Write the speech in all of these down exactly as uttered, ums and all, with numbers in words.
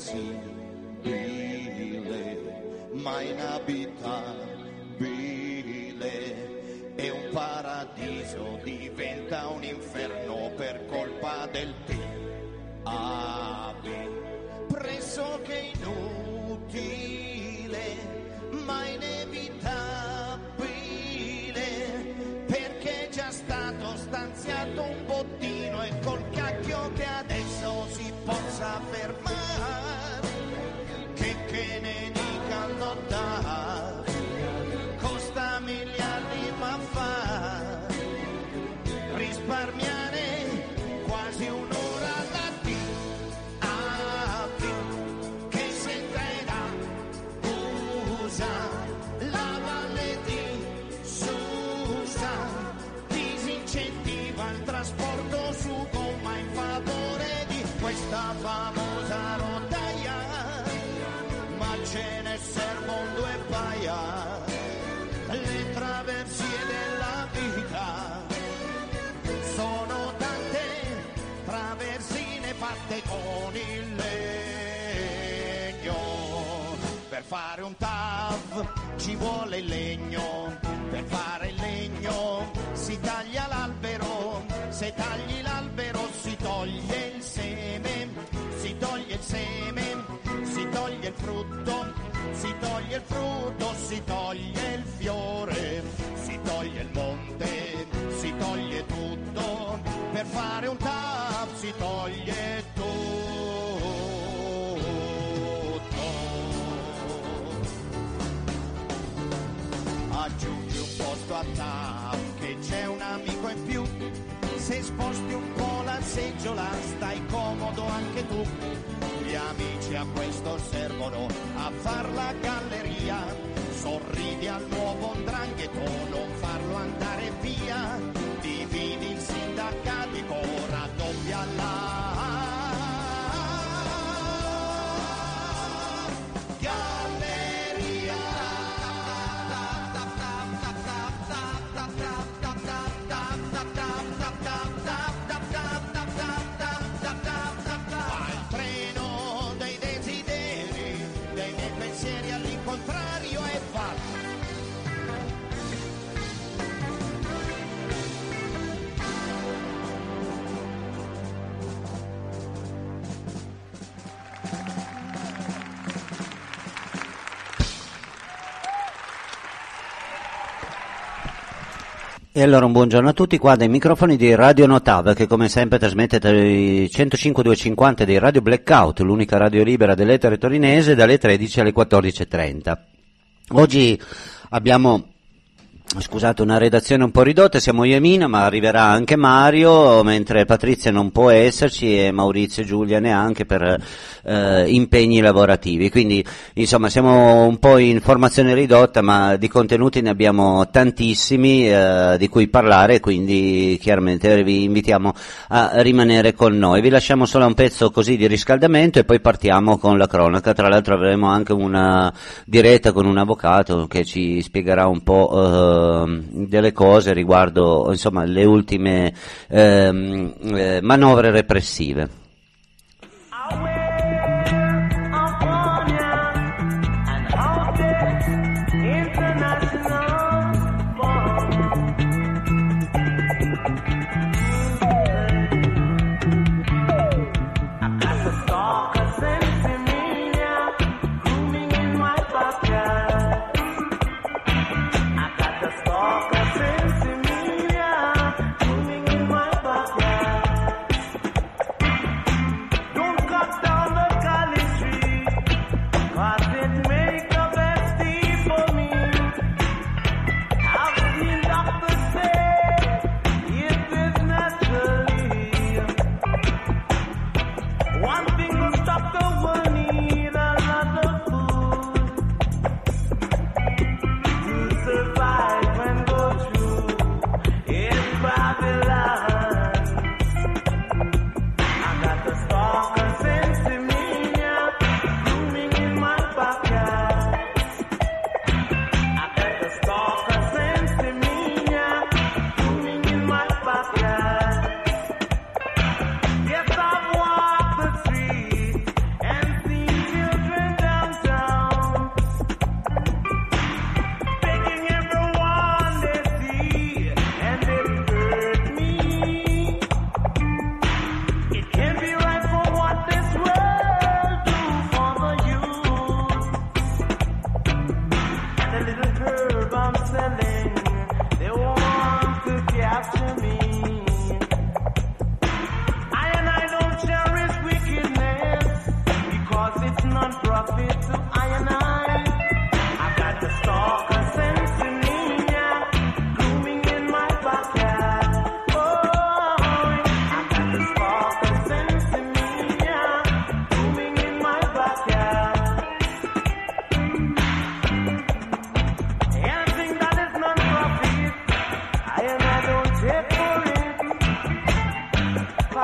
impossibile, ma inabitabile, e un paradiso diventa un inferno per colpa del T A B, pressoché inutile, ma inevitabile, perché è già stato stanziato un bottino e col cacchio che adesso si possa fermare, che, che ne dicano da, costa miliardi ma fa risparmiare quasi un'ora da T A B, che sentirà usa la valle di Susa, disincentiva il trasporto su gomma in favore di questa famosa rotaia, ma ce ne servono due paia, le traversie della vita sono tante, traversine fatte con il legno, per fare un T A V ci vuole il legno, per fare il legno si taglia l'albero, se tagli l'albero si toglie il seme, si toglie il seme, si toglie il frutto, si toglie il frutto, si toglie il fiore, si toglie il monte, si toglie tutto, per fare un T A V si toglie tutto. Aggiungi un posto a T A V che c'è un amico in più, se sposti un po' la seggiola stai comodo anche tu, gli amici a questo servono a far la galleria, sorridi al nuovo 'ndrangheta, non farlo andare via, dividi il sindacatico, raddoppia la galleria. Fa il treno dei desideri, dei miei pensieri all'incontrario e va. E allora un buongiorno a tutti qua dai microfoni di Radio Notav, che come sempre trasmette tra i centocinque duecentocinquanta di Radio Blackout, l'unica radio libera dell'etere torinese, dalle tredici alle quattordici e trenta. Oggi abbiamo, scusate, una redazione un po' ridotta, siamo io e Mina, ma arriverà anche Mario, mentre Patrizia non può esserci e Maurizio e Giulia neanche per eh, impegni lavorativi, quindi insomma siamo un po' in formazione ridotta, ma di contenuti ne abbiamo tantissimi eh, di cui parlare, quindi chiaramente vi invitiamo a rimanere con noi. Vi lasciamo solo un pezzo così di riscaldamento e poi partiamo con la cronaca. Tra l'altro avremo anche una diretta con un avvocato che ci spiegherà un po' eh, delle cose riguardo insomma le ultime ehm, eh, manovre repressive.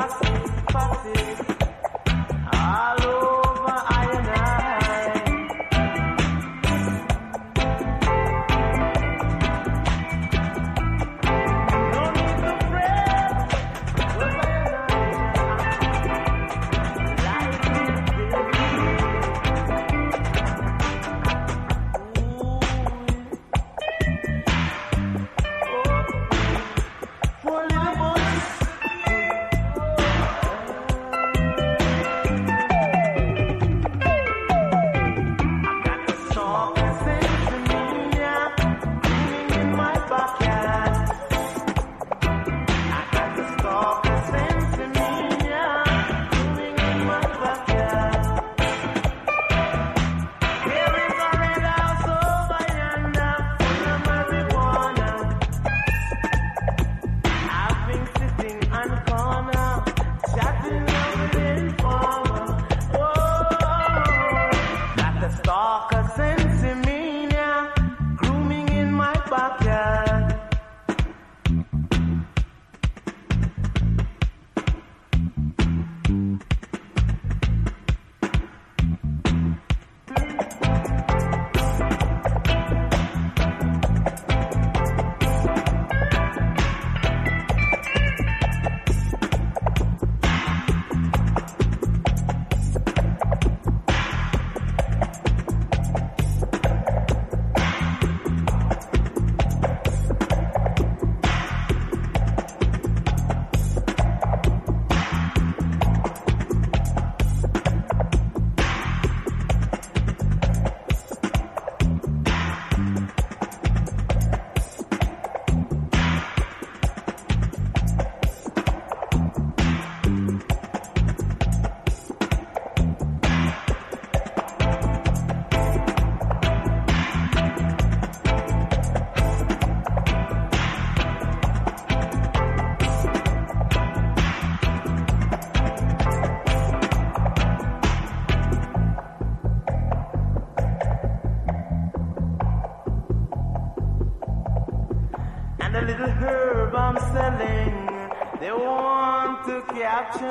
little herb I'm selling, they want to capture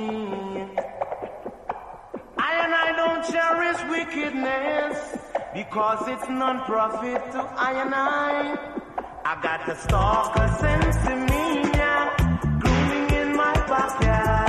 me. I and I don't cherish wickedness, because it's non-profit to I and I. I got the stalker sense in me, yeah, grooming in my backyard.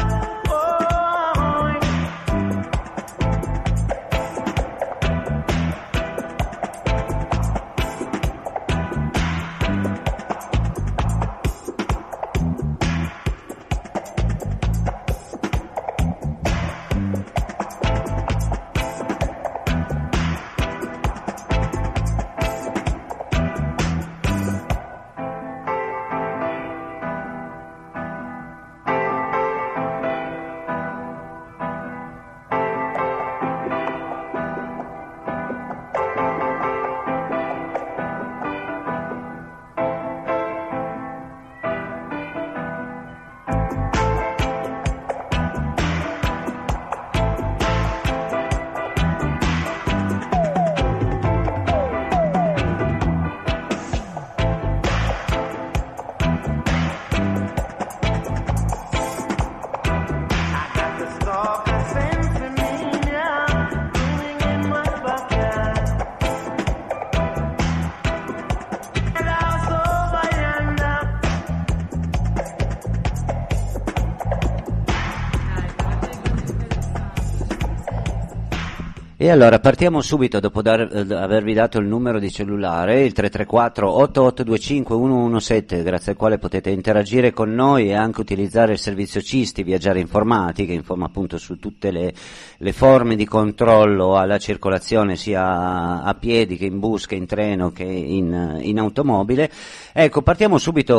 E allora partiamo subito dopo dar, eh, avervi dato il numero di cellulare, il tre tre quattro otto otto due cinque uno uno sette, grazie al quale potete interagire con noi e anche utilizzare il servizio Cisti, Viaggiare Informati, che informa appunto su tutte le, le forme di controllo alla circolazione sia a piedi che in bus, che in treno, che in, in automobile. Ecco, partiamo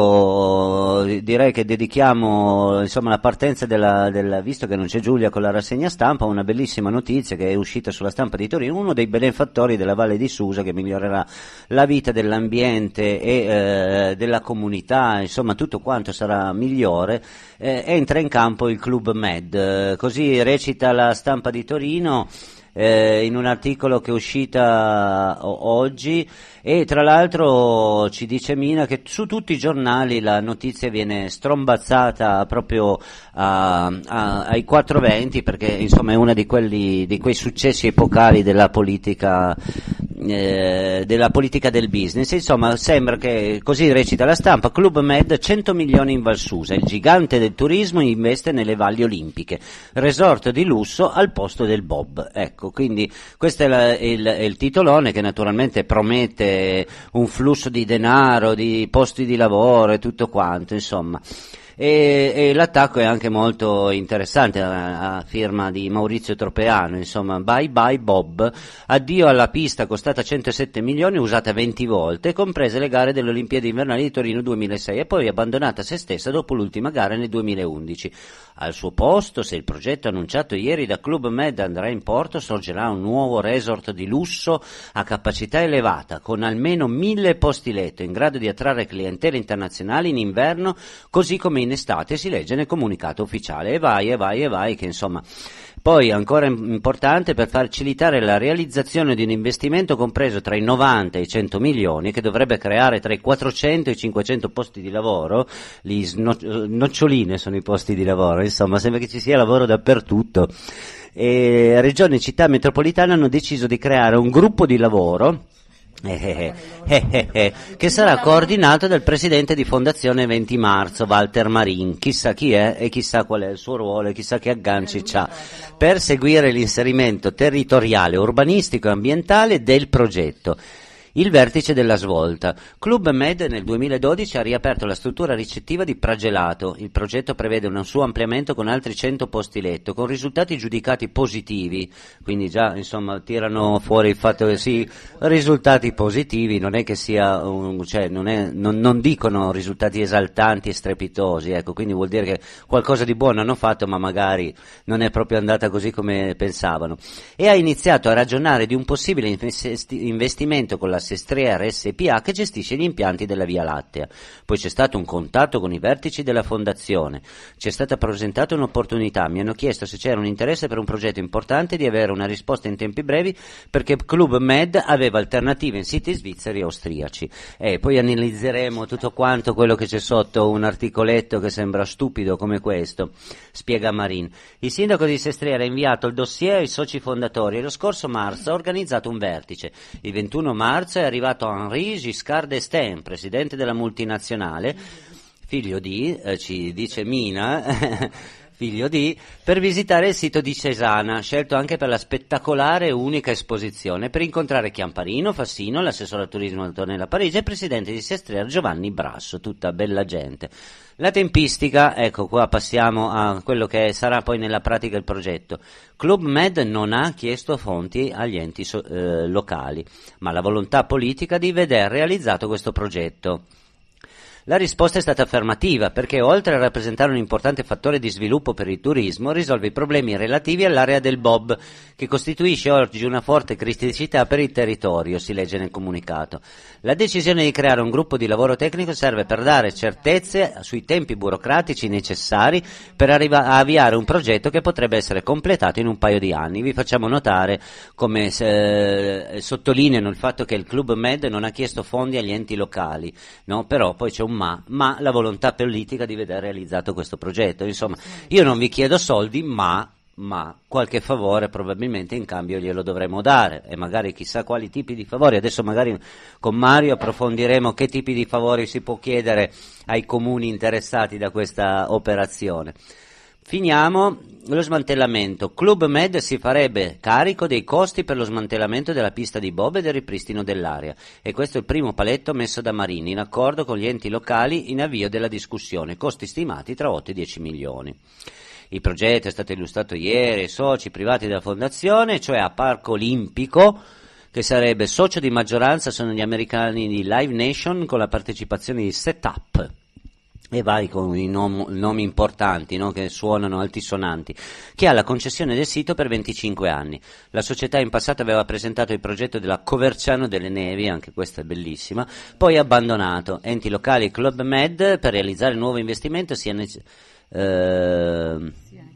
subito, direi che dedichiamo insomma la partenza della, della, visto che non c'è Giulia con la rassegna stampa, una bellissima notizia che è uscita sulla Stampa di Torino, uno dei benefattori della Valle di Susa che migliorerà la vita dell'ambiente e eh, della comunità, insomma tutto quanto sarà migliore, eh, entra in campo il Club Med, eh, così recita la Stampa di Torino. eh, in un articolo che è uscita o- oggi, e tra l'altro ci dice Mina che su tutti i giornali la notizia viene strombazzata proprio a, a, ai quattro venti, perché insomma è uno di quelli, di quei successi epocali della politica, eh, della politica del business. Insomma, sembra che, così recita la stampa, Club Med cento milioni in Valsusa, il gigante del turismo investe nelle valli olimpiche, resort di lusso al posto del Bob. Ecco, quindi questo è, la, il, è il titolone, che naturalmente promette un flusso di denaro, di posti di lavoro e tutto quanto, insomma. E, e l'attacco è anche molto interessante, a, a firma di Maurizio Tropeano, insomma, bye bye Bob, addio alla pista costata centosette milioni, usata venti volte, comprese le gare delle Olimpiadi invernali di Torino duemilasei, e poi abbandonata a se stessa dopo l'ultima gara nel duemilaundici. Al suo posto, se il progetto annunciato ieri da Club Med andrà in porto, sorgerà un nuovo resort di lusso a capacità elevata, con almeno mille posti letto, in grado di attrarre clientele internazionali in inverno, così come in estate, si legge nel comunicato ufficiale. E vai, e vai, e vai, che insomma... Poi, ancora importante, per facilitare la realizzazione di un investimento compreso tra i novanta e i cento milioni, che dovrebbe creare tra i quattrocento e i cinquecento posti di lavoro, gli sno- noccioline sono i posti di lavoro, insomma, sembra che ci sia lavoro dappertutto. E Regione e Città Metropolitana hanno deciso di creare un gruppo di lavoro Eh, eh, eh, eh, eh, che sarà coordinato dal presidente di Fondazione venti marzo, Walter Marin. Chissà chi è e chissà qual è il suo ruolo e chissà che agganci c'ha, per seguire l'inserimento territoriale, urbanistico e ambientale del progetto. Il vertice della svolta. Club Med nel duemiladodici ha riaperto la struttura ricettiva di Pragelato. Il progetto prevede un suo ampliamento con altri cento posti letto, con risultati giudicati positivi. Quindi già, insomma, tirano fuori il fatto che sì, risultati positivi, non è che sia un, cioè non, è, non, non dicono risultati esaltanti e strepitosi, ecco, quindi vuol dire che qualcosa di buono hanno fatto, ma magari non è proprio andata così come pensavano. E ha iniziato a ragionare di un possibile investimento con la Sestrea R S P A, che gestisce gli impianti della Via Lattea. Poi c'è stato un contatto con i vertici della fondazione, ci è stata presentata un'opportunità, mi hanno chiesto se c'era un interesse per un progetto importante, di avere una risposta in tempi brevi, perché Club Med aveva alternative in siti svizzeri e austriaci. E poi analizzeremo tutto quanto quello che c'è sotto un articoletto che sembra stupido come questo, spiega Marin. Il sindaco di Sestrea ha inviato il dossier ai soci fondatori e lo scorso marzo ha organizzato un vertice. Il ventuno marzo è arrivato Henri Giscard d'Estaing, presidente della multinazionale, figlio di, eh, ci dice Mina, figlio di, per visitare il sito di Cesana, scelto anche per la spettacolare e unica esposizione, per incontrare Chiamparino, Fassino, l'assessore al turismo Antonella Parigi e il presidente di Sestrea Giovanni Brasso, tutta bella gente. La tempistica, ecco qua passiamo a quello che sarà poi nella pratica il progetto. Club Med non ha chiesto fonti agli enti so, eh, locali, ma la volontà politica di veder realizzato questo progetto. La risposta è stata affermativa, perché oltre a rappresentare un importante fattore di sviluppo per il turismo, risolve i problemi relativi all'area del Bob, che costituisce oggi una forte criticità per il territorio, si legge nel comunicato. La decisione di creare un gruppo di lavoro tecnico serve per dare certezze sui tempi burocratici necessari per arriva- a avviare un progetto che potrebbe essere completato in un paio di anni. Vi facciamo notare come eh, sottolineano il fatto che il Club Med non ha chiesto fondi agli enti locali, no? Però poi c'è un ma, ma la volontà politica di vedere realizzato questo progetto. Insomma, io non vi chiedo soldi, ma ma qualche favore probabilmente in cambio glielo dovremo dare, e magari chissà quali tipi di favori. Adesso magari con Mario approfondiremo che tipi di favori si può chiedere ai comuni interessati da questa operazione. Finiamo lo smantellamento. Club Med si farebbe carico dei costi per lo smantellamento della pista di bob e del ripristino dell'area, e questo è il primo paletto messo da Marini, in accordo con gli enti locali in avvio della discussione, costi stimati tra otto e dieci milioni. Il progetto è stato illustrato ieri ai soci privati della fondazione, cioè a Parco Olimpico, che sarebbe socio di maggioranza sono gli americani di Live Nation, con la partecipazione di Setup. E vai con i nom- nomi importanti, no? Che suonano altisonanti, che ha la concessione del sito per venticinque anni. La società in passato aveva presentato il progetto della Coverciano delle Nevi, anche questa è bellissima, poi abbandonato. Enti locali e Club Med, per realizzare il nuovo investimento sia nec- eh,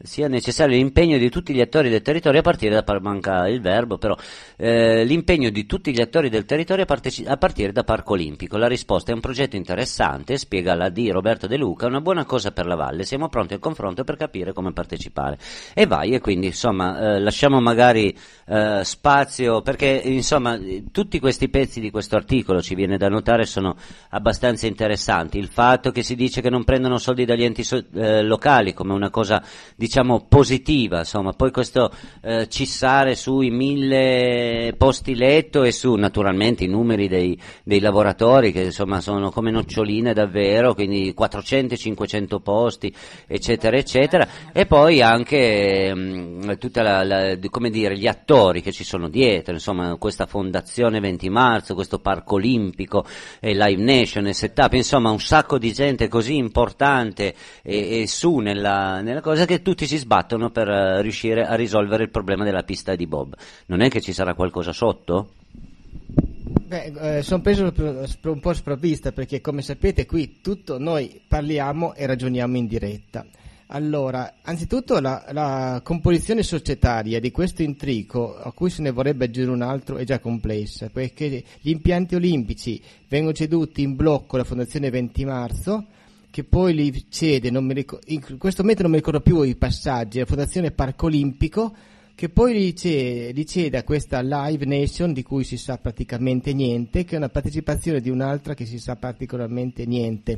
sia necessario l'impegno di tutti gli attori del territorio a partire da par- manca il verbo però eh, l'impegno di tutti gli attori del territorio a, parteci- a partire da Parco Olimpico. La risposta è un progetto interessante, spiega la D Roberto De Luca, una buona cosa per la Valle, siamo pronti al confronto per capire come partecipare. E vai, e quindi insomma eh, lasciamo magari eh, spazio, perché insomma tutti questi pezzi di questo articolo, ci viene da notare, sono abbastanza interessanti. Il fatto che si dice che non prendono soldi dagli enti so- eh, locali come una cosa diciamo positiva, insomma, poi questo eh, cissare sui mille posti letto e su naturalmente i numeri dei, dei lavoratori che insomma sono come noccioline davvero, quindi quattrocento cinquecento posti eccetera eccetera, e poi anche mh, tutta la, la, come dire, gli attori che ci sono dietro, insomma questa fondazione venti marzo, questo Parco Olimpico e Live Nation e Setup, insomma un sacco di gente così importante e, e su nella, nella cosa, che tutti si sbattono per uh, riuscire a risolvere il problema della pista di bob. Non è che ci sarà qualcosa sotto? Beh, eh, sono preso un po' sprovvista, perché come sapete qui tutto noi parliamo e ragioniamo in diretta. Allora, anzitutto la, la composizione societaria di questo intrico, a cui se ne vorrebbe aggiungere un altro, è già complessa, perché gli impianti olimpici vengono ceduti in blocco alla Fondazione venti marzo, che poi li cede, non mi ricordo, in questo momento non mi ricordo più i passaggi, la Fondazione Parco Olimpico, che poi li cede, li cede a questa Live Nation di cui si sa praticamente niente, che è una partecipazione di un'altra che si sa particolarmente niente.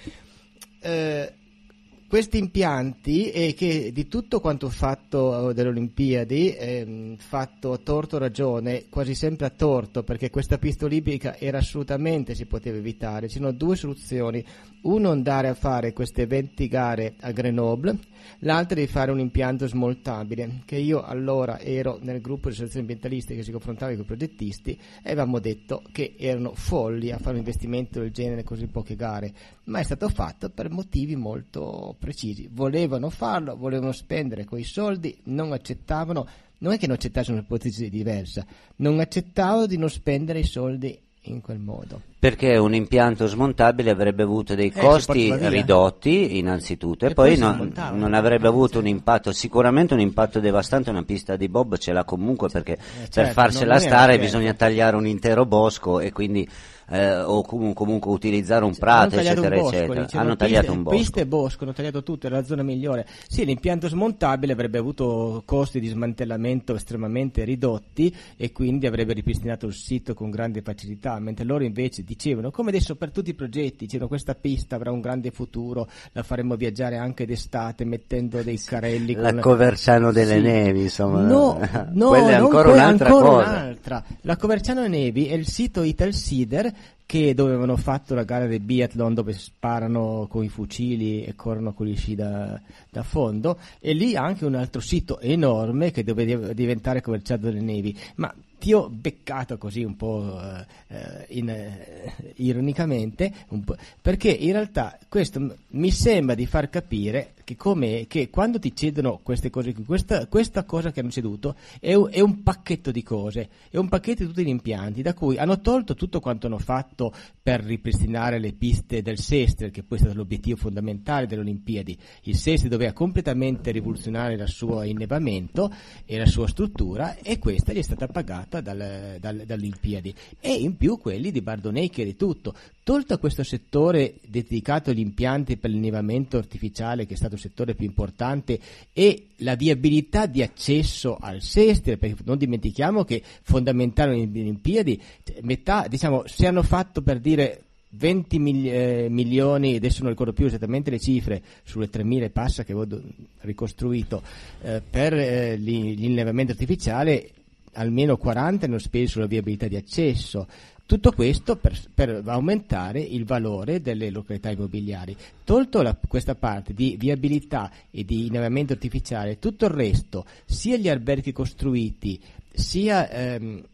Eh, questi impianti, e che di tutto quanto fatto delle Olimpiadi, eh, fatto a torto ragione, quasi sempre a torto, perché questa pista olimpica era assolutamente, si poteva evitare. Ci sono due soluzioni: uno, andare a fare queste venti gare a Grenoble, l'altra di fare un impianto smoltabile, che io allora ero nel gruppo di associazioni ambientaliste che si confrontava con i progettisti e avevamo detto che erano folli a fare un investimento del genere così poche gare, ma è stato fatto per motivi molto precisi. Volevano farlo, volevano spendere quei soldi, non accettavano, non è che non accettassero un'ipotesi diversa, non accettavano di non spendere i soldi in quel modo. Perché un impianto smontabile avrebbe avuto dei Eh, costi ridotti innanzitutto, e, E poi, poi si non, smontava. non avrebbe avuto un impatto, sicuramente un impatto devastante. Una pista di bob ce l'ha comunque, perché certo, per farsela non è stare certo. bisogna tagliare un intero bosco e quindi eh, o com- comunque utilizzare un Hanno prato tagliato eccetera un bosco, eccetera. dicevano, Hanno tagliato piste, un bosco. Piste e bosco, hanno tagliato tutto, era la zona migliore. Sì, l'impianto smontabile avrebbe avuto costi di smantellamento estremamente ridotti e quindi avrebbe ripristinato il sito con grande facilità, mentre loro invece dicevano, come adesso per tutti i progetti, dicevano questa pista avrà un grande futuro, la faremo viaggiare anche d'estate mettendo dei carrelli La con Coverciano delle Sì. Nevi, insomma. No, no, quella è non ancora que- un'altra ancora cosa. un'altra. La Coverciano Nevi è il sito Italsider, che dove avevano fatto la gara del biathlon, dove sparano con i fucili e corrono con gli sci da, da fondo, e lì anche un altro sito enorme che deve diventare Coverciano delle Nevi. Ma ti ho beccato così un po' eh, in, eh, ironicamente, un po', perché in realtà questo m- mi sembra di far capire che, come, che quando ti cedono queste cose qui, questa, questa cosa che hanno ceduto è un, è un pacchetto di cose, è un pacchetto di tutti gli impianti, da cui hanno tolto tutto quanto hanno fatto per ripristinare le piste del Sestre, che poi è stato l'obiettivo fondamentale delle Olimpiadi. Il Sestre doveva completamente rivoluzionare il suo innevamento e la sua struttura, e questa gli è stata pagata Dal, dal, dalle Olimpiadi, e in più quelli di Bardonecchia e di tutto. Tolto questo settore dedicato agli impianti per l'innevamento artificiale, che è stato il settore più importante, e la viabilità di accesso al Sestre, perché non dimentichiamo che fondamentale nelle Olimpiadi, metà, diciamo, se hanno fatto, per dire, venti mil- eh, milioni, adesso non ricordo più esattamente le cifre, sulle tremila e passa che avevo ricostruito, eh, per eh, l'innevamento artificiale, almeno quaranta hanno speso sulla viabilità di accesso. Tutto questo per, per aumentare il valore delle località immobiliari. Tolto la, questa parte di viabilità e di innevamento artificiale, tutto il resto, sia gli alberghi costruiti, sia ehm,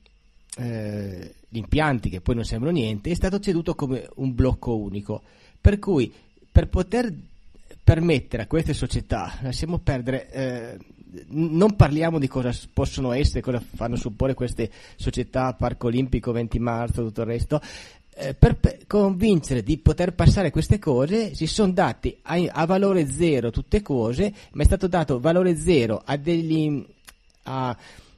eh, gli impianti, che poi non sembrano niente, è stato ceduto come un blocco unico. Per cui, per poter permettere a queste società, lasciamo perdere, eh, non parliamo di cosa possono essere, cosa fanno supporre queste società, Parco Olimpico, venti marzo, tutto il resto, eh, per pe- convincere di poter passare queste cose si sono dati a, a valore zero tutte cose, ma è stato dato valore zero a degli a,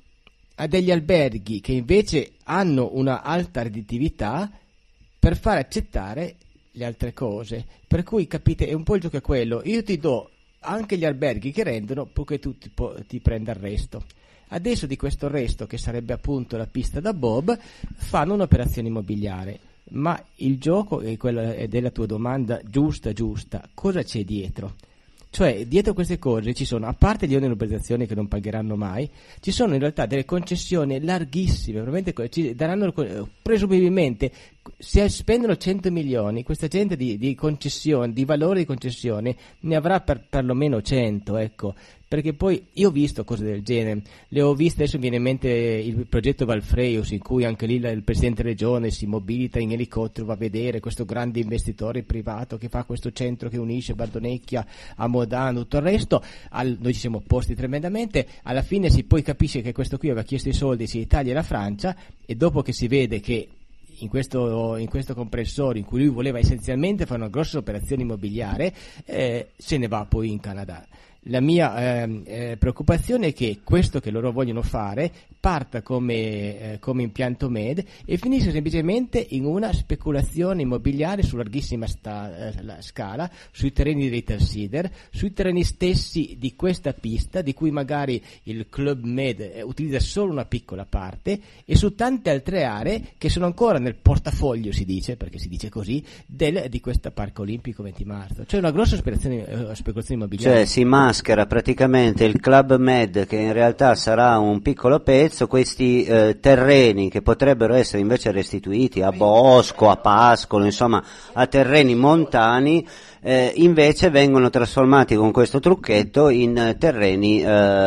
a degli alberghi che invece hanno una alta redditività per far accettare le altre cose. Per cui capite, è un po' il gioco è quello, io ti do anche gli alberghi che rendono, purché tu ti, po- ti prenda il resto. Adesso di questo resto, che sarebbe appunto la pista da bob, fanno un'operazione immobiliare. Ma il gioco è quello della tua domanda giusta giusta, cosa c'è dietro? Cioè, dietro queste cose ci sono, a parte gli oneri di urbanizzazione che non pagheranno mai, ci sono in realtà delle concessioni larghissime, probabilmente ci daranno, presumibilmente, se spendono cento milioni, questa gente di, di concessione, di valore di concessione, ne avrà per perlomeno cento, ecco. Perché poi io ho visto cose del genere, le ho viste, adesso mi viene in mente il progetto Valfreus, in cui anche lì il presidente regione si mobilita in elicottero, va a vedere questo grande investitore privato che fa questo centro che unisce Bardonecchia a Modano, tutto il resto. Al, noi ci siamo opposti tremendamente, alla fine si poi capisce che questo qui aveva chiesto i soldi sia l'Italia e la Francia, e dopo che si vede che in questo, in questo compressore in cui lui voleva essenzialmente fare una grossa operazione immobiliare, eh, se ne va poi in Canada. La mia eh, eh, preoccupazione è che questo che loro vogliono fare parta come, eh, come impianto M E D e finisce semplicemente in una speculazione immobiliare su larghissima sta, eh, scala, sui terreni di Italsider, sui terreni stessi di questa pista, di cui magari il club M E D eh, utilizza solo una piccola parte, e su tante altre aree che sono ancora nel portafoglio, si dice, perché si dice così, del, di questa Parco Olimpico venti marzo. Cioè una grossa speculazione, eh, speculazione immobiliare. Cioè si maschera praticamente il club M E D, che in realtà sarà un piccolo pezzo, questi eh, terreni che potrebbero essere invece restituiti a Bosco, a Pascolo, insomma a terreni montani, eh, invece vengono trasformati con questo trucchetto in eh, terreni eh,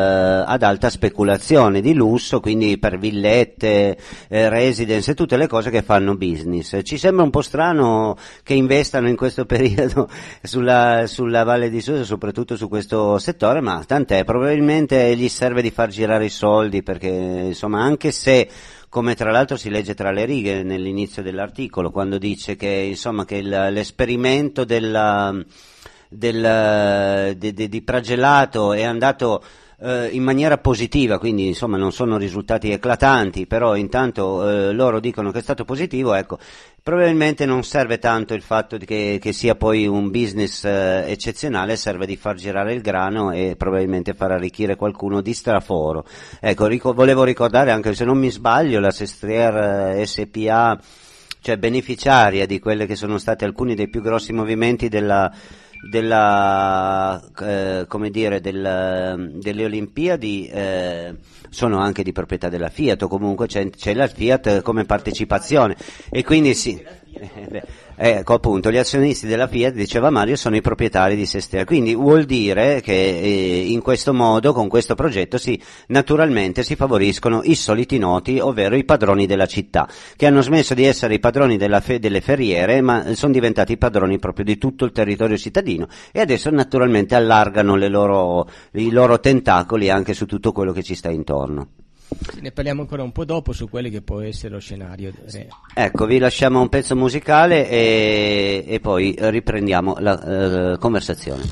ad alta speculazione, di lusso, quindi per villette, eh, residence e tutte le cose che fanno business. Ci sembra un po' strano che investano in questo periodo sulla, sulla Valle di Susa, soprattutto su questo settore, ma tant'è, probabilmente gli serve di far girare i soldi, perché insomma, anche se, come tra l'altro si legge tra le righe nell'inizio dell'articolo, quando dice che insomma che il, l'esperimento della, del, de, de, di Pragelato è andato eh, in maniera positiva, quindi insomma non sono risultati eclatanti, però intanto eh, loro dicono che è stato positivo, ecco. Probabilmente non serve tanto il fatto di che, che sia poi un business eh, eccezionale, serve di far girare il grano e probabilmente far arricchire qualcuno di straforo. Ecco, ric- volevo ricordare anche, se non mi sbaglio, la Sestriere eh, S P A, cioè beneficiaria di quelle che sono stati alcuni dei più grossi movimenti della della eh, come dire del, delle Olimpiadi, eh, sono anche di proprietà della Fiat, o comunque c'è, c'è la Fiat come partecipazione, e quindi sì, eh, beh, ecco appunto, gli azionisti della Fiat, diceva Mario, sono i proprietari di Sestriere, quindi vuol dire che eh, in questo modo, con questo progetto, si naturalmente si favoriscono i soliti noti, ovvero i padroni della città, che hanno smesso di essere i padroni della fe- delle ferriere, ma sono diventati i padroni proprio di tutto il territorio cittadino, e adesso naturalmente allargano le loro, i loro tentacoli anche su tutto quello che ci sta intorno. Ne parliamo ancora un po' dopo su quelli che può essere lo scenario. Ecco, vi lasciamo un pezzo musicale e, e poi riprendiamo la uh, conversazione.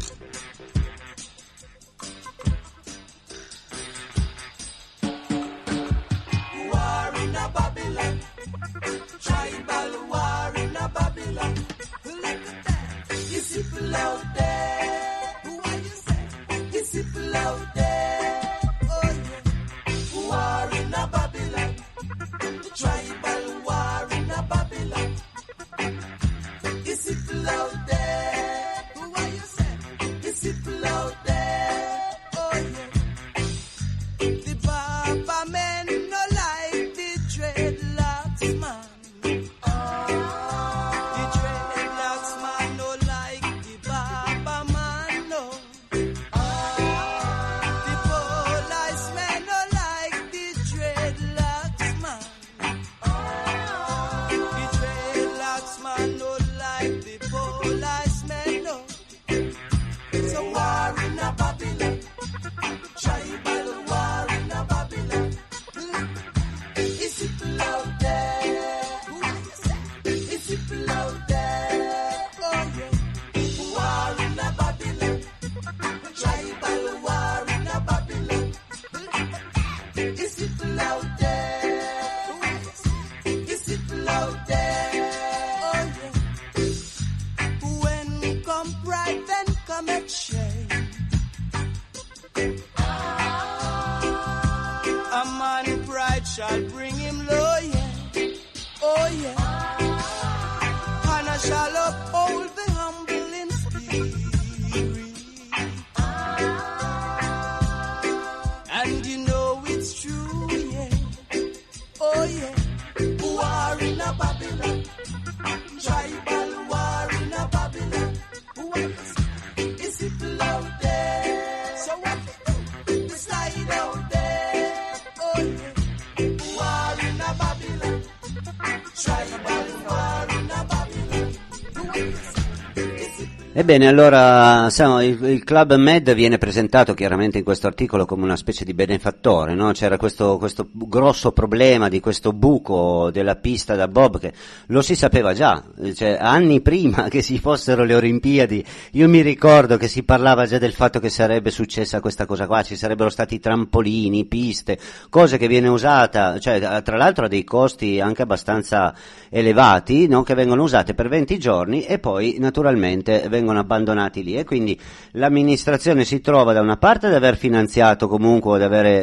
Is it loaded? Is it loaded? Oh yeah. When come pride, then come a shame. A man pride shall bring him low, yeah. Oh yeah. And I shall uphold the humble in spirit. And you know it's true, yeah. Oh yeah. War in a Babylon. Tribal war in a Babylon. What is, is it loaded? So what you do? Decide out there. Oh yeah. War in a Babylon. Tribal war in a Babylon. What is, is it Ebbene, allora siamo, il, il Club Med viene presentato chiaramente in questo articolo come una specie di benefattore, no? C'era questo, questo grosso problema di questo buco della pista da bob che lo si sapeva già, cioè anni prima che si fossero le Olimpiadi. Io mi ricordo che si parlava già del fatto che sarebbe successa questa cosa qua, ci sarebbero stati trampolini, piste, cose che viene usata, cioè tra l'altro a dei costi anche abbastanza elevati, no? Che vengono usate per venti giorni e poi naturalmente vengono abbandonati lì, e quindi l'amministrazione si trova da una parte ad aver finanziato comunque, ad aver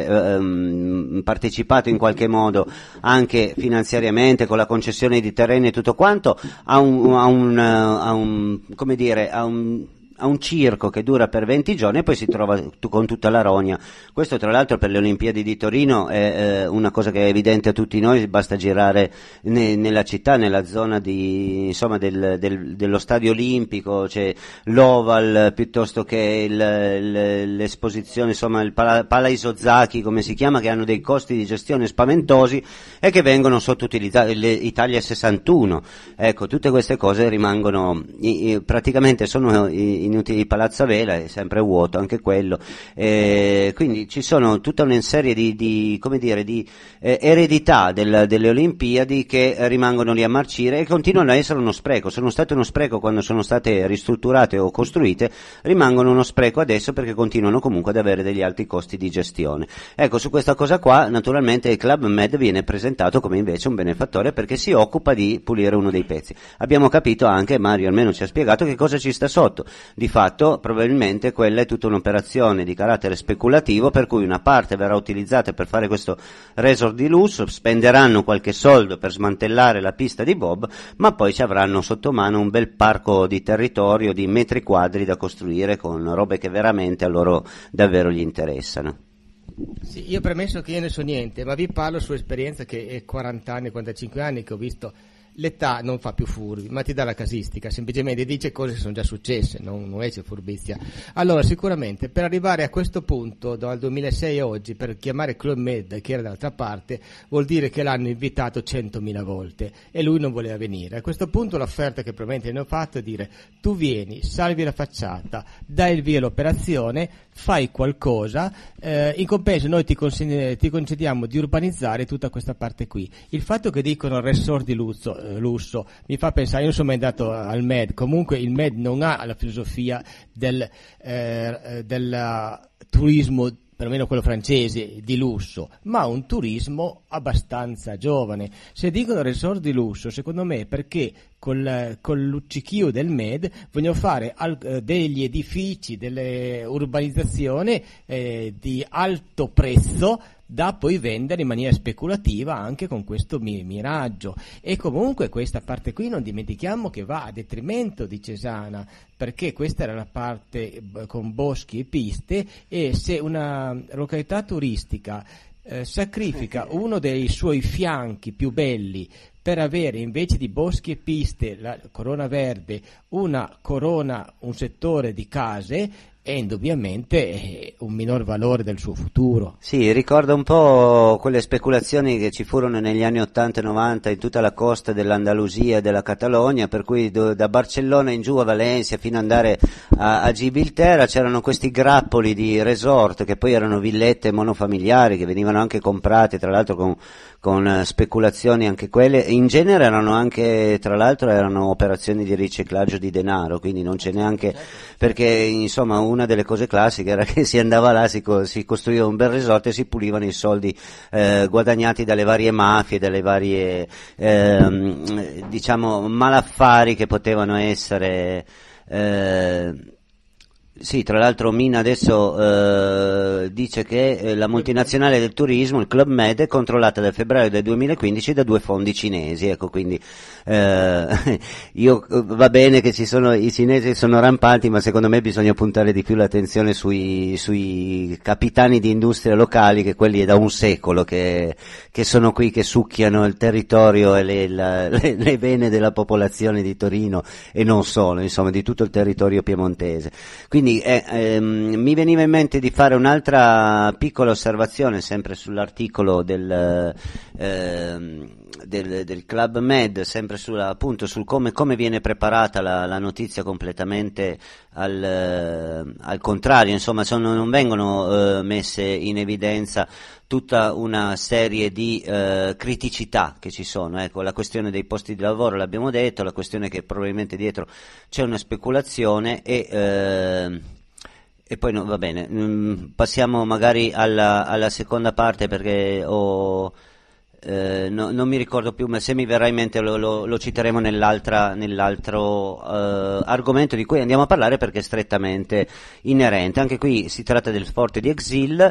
ehm, partecipato in qualche modo anche finanziariamente con la concessione di terreni e tutto quanto a un, a un, a un come dire, a un a un circo che dura per venti giorni e poi si trova t- con tutta la rogna. Questo tra l'altro per le Olimpiadi di Torino è eh, una cosa che è evidente a tutti noi, basta girare ne- nella città, nella zona di insomma del, del, dello stadio olimpico, c'è l'Oval piuttosto che il, il, l'esposizione, insomma il Pala- Palaiso Zacchi come si chiama, che hanno dei costi di gestione spaventosi e che vengono sottoutilizzati, le Italia sessantuno, ecco, tutte queste cose rimangono i, i, praticamente sono i, inutili. Palazzo Vela è sempre vuoto anche quello, eh, quindi ci sono tutta una serie di, di come dire di eh, eredità del, delle Olimpiadi che rimangono lì a marcire e continuano a essere uno spreco. Sono state uno spreco quando sono state ristrutturate o costruite, rimangono uno spreco adesso perché continuano comunque ad avere degli alti costi di gestione. Ecco, su questa cosa qua naturalmente il Club Med viene presentato come invece un benefattore perché si occupa di pulire uno dei pezzi. Abbiamo capito anche, Mario almeno ci ha spiegato che cosa ci sta sotto. Di fatto probabilmente quella è tutta un'operazione di carattere speculativo per cui una parte verrà utilizzata per fare questo resort di lusso, spenderanno qualche soldo per smantellare la pista di bob, ma poi ci avranno sotto mano un bel parco di territorio di metri quadri da costruire con robe che veramente a loro davvero gli interessano. Sì, io premesso che io ne so niente, ma vi parlo su esperienza che è quaranta anni, quarantacinque anni che ho visto. L'età non fa più furbi, ma ti dà la casistica, semplicemente dice cose che sono già successe, non, non è furbizia. Allora, sicuramente, per arrivare a questo punto, dal duemilasei a oggi, per chiamare Club Med, che era dall'altra parte, vuol dire che l'hanno invitato centomila volte e lui non voleva venire. A questo punto l'offerta che probabilmente hanno fatto è dire: tu vieni, salvi la facciata, dai il via all'operazione, fai qualcosa, eh, in compenso noi ti, consegn- ti concediamo di urbanizzare tutta questa parte qui. Il fatto che dicono resort di lusso, eh, lusso mi fa pensare, io non sono mai andato al Med, comunque il Med non ha la filosofia del, eh, del turismo, perlomeno quello francese, di lusso, ma un turismo abbastanza giovane. Se dicono resort di lusso, secondo me perché col, col luccichio del Med vogliono fare al, eh, degli edifici, delle urbanizzazioni eh, di alto prezzo da poi vendere in maniera speculativa anche con questo mi- miraggio. E comunque questa parte qui non dimentichiamo che va a detrimento di Cesana, perché questa era la parte b- con boschi e piste, e se una località turistica eh, sacrifica uno dei suoi fianchi più belli per avere invece di boschi e piste, la corona verde, una corona, un settore di case, è indubbiamente un minor valore del suo futuro. Sì, ricorda un po' quelle speculazioni che ci furono negli anni ottanta e novanta in tutta la costa dell'Andalusia e della Catalogna, per cui do, da Barcellona in giù a Valencia fino ad andare a, a Gibilterra c'erano questi grappoli di resort che poi erano villette monofamiliari che venivano anche comprate, tra l'altro con, con speculazioni anche quelle, in genere erano anche, tra l'altro erano operazioni di riciclaggio di denaro, quindi non c'è neanche, perché insomma uno una delle cose classiche era che si andava là, si, co- si costruiva un bel resort e si pulivano i soldi eh, guadagnati dalle varie mafie, dalle varie ehm, diciamo malaffari che potevano essere. Eh, Sì, tra l'altro Mina adesso eh, dice che eh, la multinazionale del turismo, il Club Med, è controllata dal febbraio del duemilaquindici da due fondi cinesi, ecco, quindi eh, io va bene che ci sono i cinesi sono rampanti, ma secondo me bisogna puntare di più l'attenzione sui, sui capitani di industria locali, che quelli è da un secolo che, che sono qui, che succhiano il territorio e le, la, le, le vene della popolazione di Torino e non solo, insomma, di tutto il territorio piemontese. Quindi Eh, ehm, mi veniva in mente di fare un'altra piccola osservazione sempre sull'articolo del, ehm, del, del Club Med, sempre sulla, appunto sul come, come viene preparata la, la notizia completamente al, eh, al contrario, insomma sono, non vengono eh, messe in evidenza tutta una serie di eh, criticità che ci sono, ecco, la questione dei posti di lavoro l'abbiamo detto, la questione che probabilmente dietro c'è una speculazione e eh, e poi no, va bene, mm, passiamo magari alla, alla seconda parte perché ho Eh, no, non mi ricordo più, ma se mi verrà in mente lo, lo, lo citeremo nell'altra, nell'altro eh, argomento di cui andiamo a parlare perché è strettamente inerente. Anche qui si tratta del forte di Exil,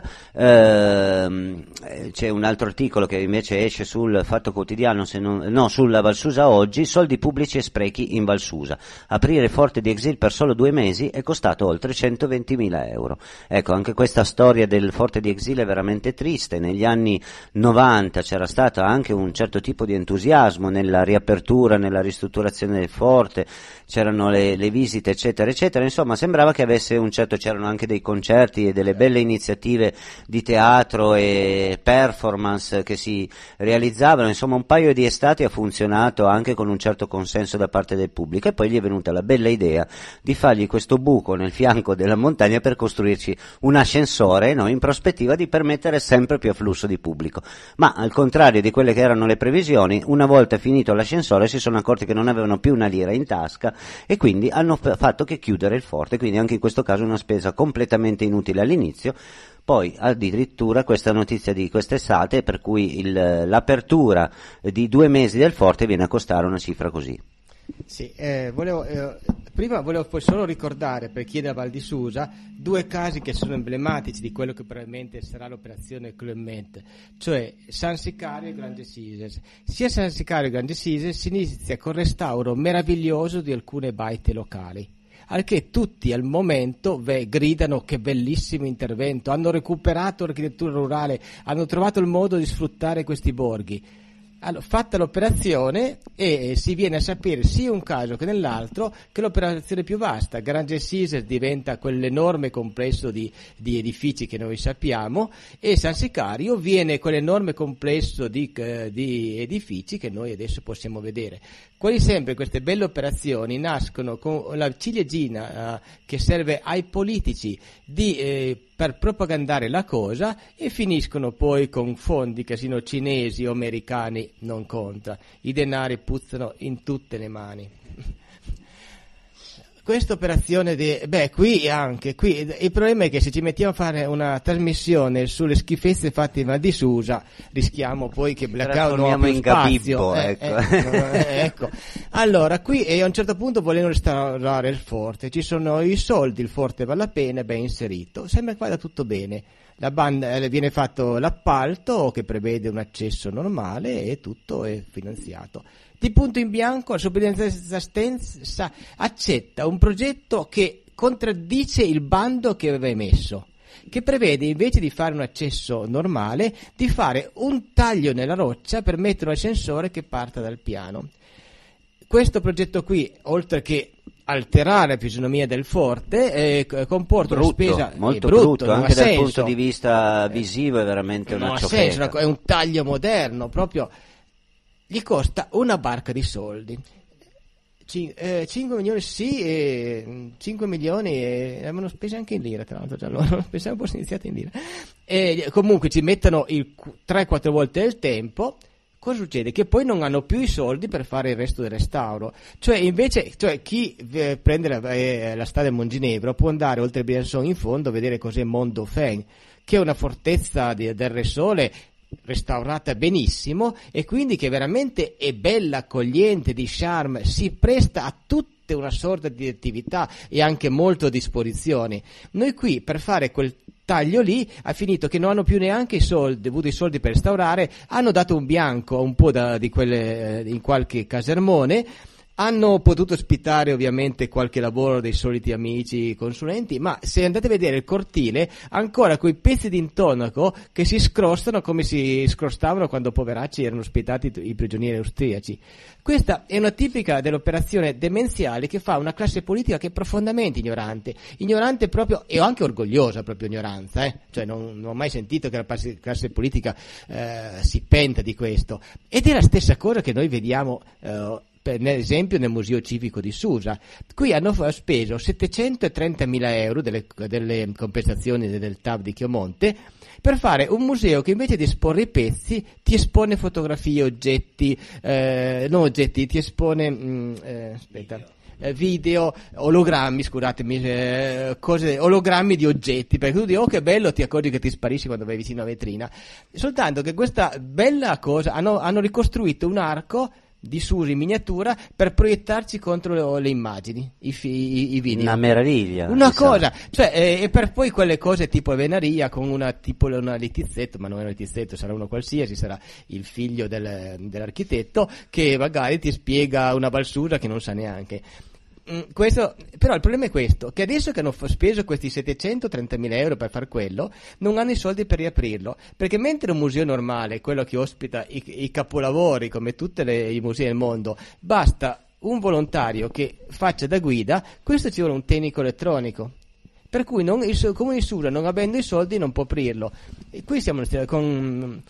ehm, c'è un altro articolo che invece esce sul Fatto Quotidiano, se non, no, sulla Valsusa oggi, soldi pubblici e sprechi in Valsusa. Aprire il forte di Exil per solo due mesi è costato oltre centoventimila euro. Ecco, anche questa storia del forte di Exil è veramente triste. Negli anni novanta c'era stato stato anche un certo tipo di entusiasmo nella riapertura, nella ristrutturazione del forte, c'erano le, le visite eccetera eccetera, insomma sembrava che avesse un certo, c'erano anche dei concerti e delle belle iniziative di teatro e performance che si realizzavano, insomma un paio di estati ha funzionato anche con un certo consenso da parte del pubblico e poi gli è venuta la bella idea di fargli questo buco nel fianco della montagna per costruirci un ascensore, no, in prospettiva di permettere sempre più afflusso di pubblico, ma al contrario di quelle che erano le previsioni, una volta finito l'ascensore si sono accorti che non avevano più una lira in tasca e quindi hanno f- fatto che chiudere il forte, quindi anche in questo caso una spesa completamente inutile all'inizio. Poi addirittura questa notizia di quest'estate per cui il, l'apertura di due mesi del forte viene a costare una cifra così. Sì, eh, volevo, eh, prima volevo poi solo ricordare per chi è da Val di Susa due casi che sono emblematici di quello che probabilmente sarà l'operazione Clement, cioè San Sicario e Grande Sises. Sia San Sicario che Grande Sises si inizia con il restauro meraviglioso di alcune baite locali, al che tutti al momento beh, gridano che bellissimo intervento, hanno recuperato l'architettura rurale, hanno trovato il modo di sfruttare questi borghi. Allora, fatta l'operazione e si viene a sapere sia un caso che nell'altro che l'operazione più vasta, Grange Sises diventa quell'enorme complesso di, di edifici che noi sappiamo e San Sicario viene quell'enorme complesso di, eh, di edifici che noi adesso possiamo vedere. Quasi sempre queste belle operazioni nascono con la ciliegina eh, che serve ai politici di, eh, per propagandare la cosa e finiscono poi con fondi che siano cinesi o americani, non conta. I denari puzzano in tutte le mani. Questa operazione di, beh, qui anche, qui, il problema è che se ci mettiamo a fare una trasmissione sulle schifezze fatte in Val di Susa, rischiamo poi che Blackout non abbia in spazio. Gabibbo, Eh, ecco. ecco, eh, ecco. Allora, qui e a un certo punto volendo restaurare il forte, ci sono i soldi, il forte vale la pena, ben inserito, sembra che vada tutto bene. La banda, eh, viene fatto l'appalto che prevede un accesso normale e tutto è finanziato. Di punto in bianco la soprintendenza accetta un progetto che contraddice il bando che aveva emesso, che prevede invece di fare un accesso normale di fare un taglio nella roccia per mettere un ascensore che parta dal piano. Questo progetto qui, oltre che alterare la fisionomia del forte, eh, comporta brutto, una spesa molto brutto, brutto, anche dal senso. punto di vista visivo è veramente non una ha ciofeca. senso, è un taglio moderno, proprio gli costa una barca di soldi. Cin- eh, cinque milioni sì, e cinque milioni e avevano speso anche in lira, tra l'altro già loro, pensavo fosse iniziato in lira. E comunque ci mettono il tre quattro volte il tempo. Cosa succede? Che poi non hanno più i soldi per fare il resto del restauro. Cioè, invece, cioè, chi eh, prende la, eh, la strada del Monginevro può andare oltre Briançon in fondo a vedere cos'è Mont Dauphin, che è una fortezza di, del Re Sole restaurata benissimo, e quindi che veramente è bella, accogliente, di charme, si presta a tutte una sorta di attività e anche molto a disposizione. Noi qui per fare quel taglio lì ha finito che non hanno più neanche i soldi, avuto i soldi per restaurare, hanno dato un bianco un po' da, di quelle in qualche casermone, hanno potuto ospitare ovviamente qualche lavoro dei soliti amici consulenti, ma se andate a vedere il cortile, ancora quei pezzi di intonaco che si scrostano come si scrostavano quando poveracci erano ospitati i prigionieri austriaci. Questa è una tipica dell'operazione demenziale che fa una classe politica che è profondamente ignorante, ignorante proprio e anche orgogliosa proprio ignoranza, eh? Cioè non, non ho mai sentito che la classe politica eh, si penta di questo, ed è la stessa cosa che noi vediamo eh, per esempio nel Museo Civico di Susa. Qui hanno speso settecentotrentamila euro delle, delle compensazioni del T A V di Chiomonte per fare un museo che invece di esporre i pezzi ti espone fotografie, oggetti, eh, non oggetti, ti espone mh, eh, aspetta eh, video, ologrammi, scusatemi, eh, cose, ologrammi di oggetti, perché tu dici oh che bello, ti accorgi che ti sparisci quando vai vicino alla vetrina. Soltanto che questa bella cosa, hanno, hanno ricostruito un arco di Susa in miniatura per proiettarci contro le, le immagini, i, i, i video. Una meraviglia. Una cosa, cioè, eh, e per poi quelle cose tipo Venaria con una tipo una Letizzetto, ma non è una Letizzetto, sarà uno qualsiasi, sarà il figlio del, dell'architetto che magari ti spiega una Valsusa che non sa neanche. Questo, però il problema è questo, che adesso che hanno speso questi settecentotrentamila euro per far quello, non hanno i soldi per riaprirlo, perché mentre un museo normale, quello che ospita i, i capolavori come tutti i musei del mondo, basta un volontario che faccia da guida, questo ci vuole un tecnico elettronico, per cui non, il Comune di Susa, non avendo i soldi, non può aprirlo. E qui siamo con...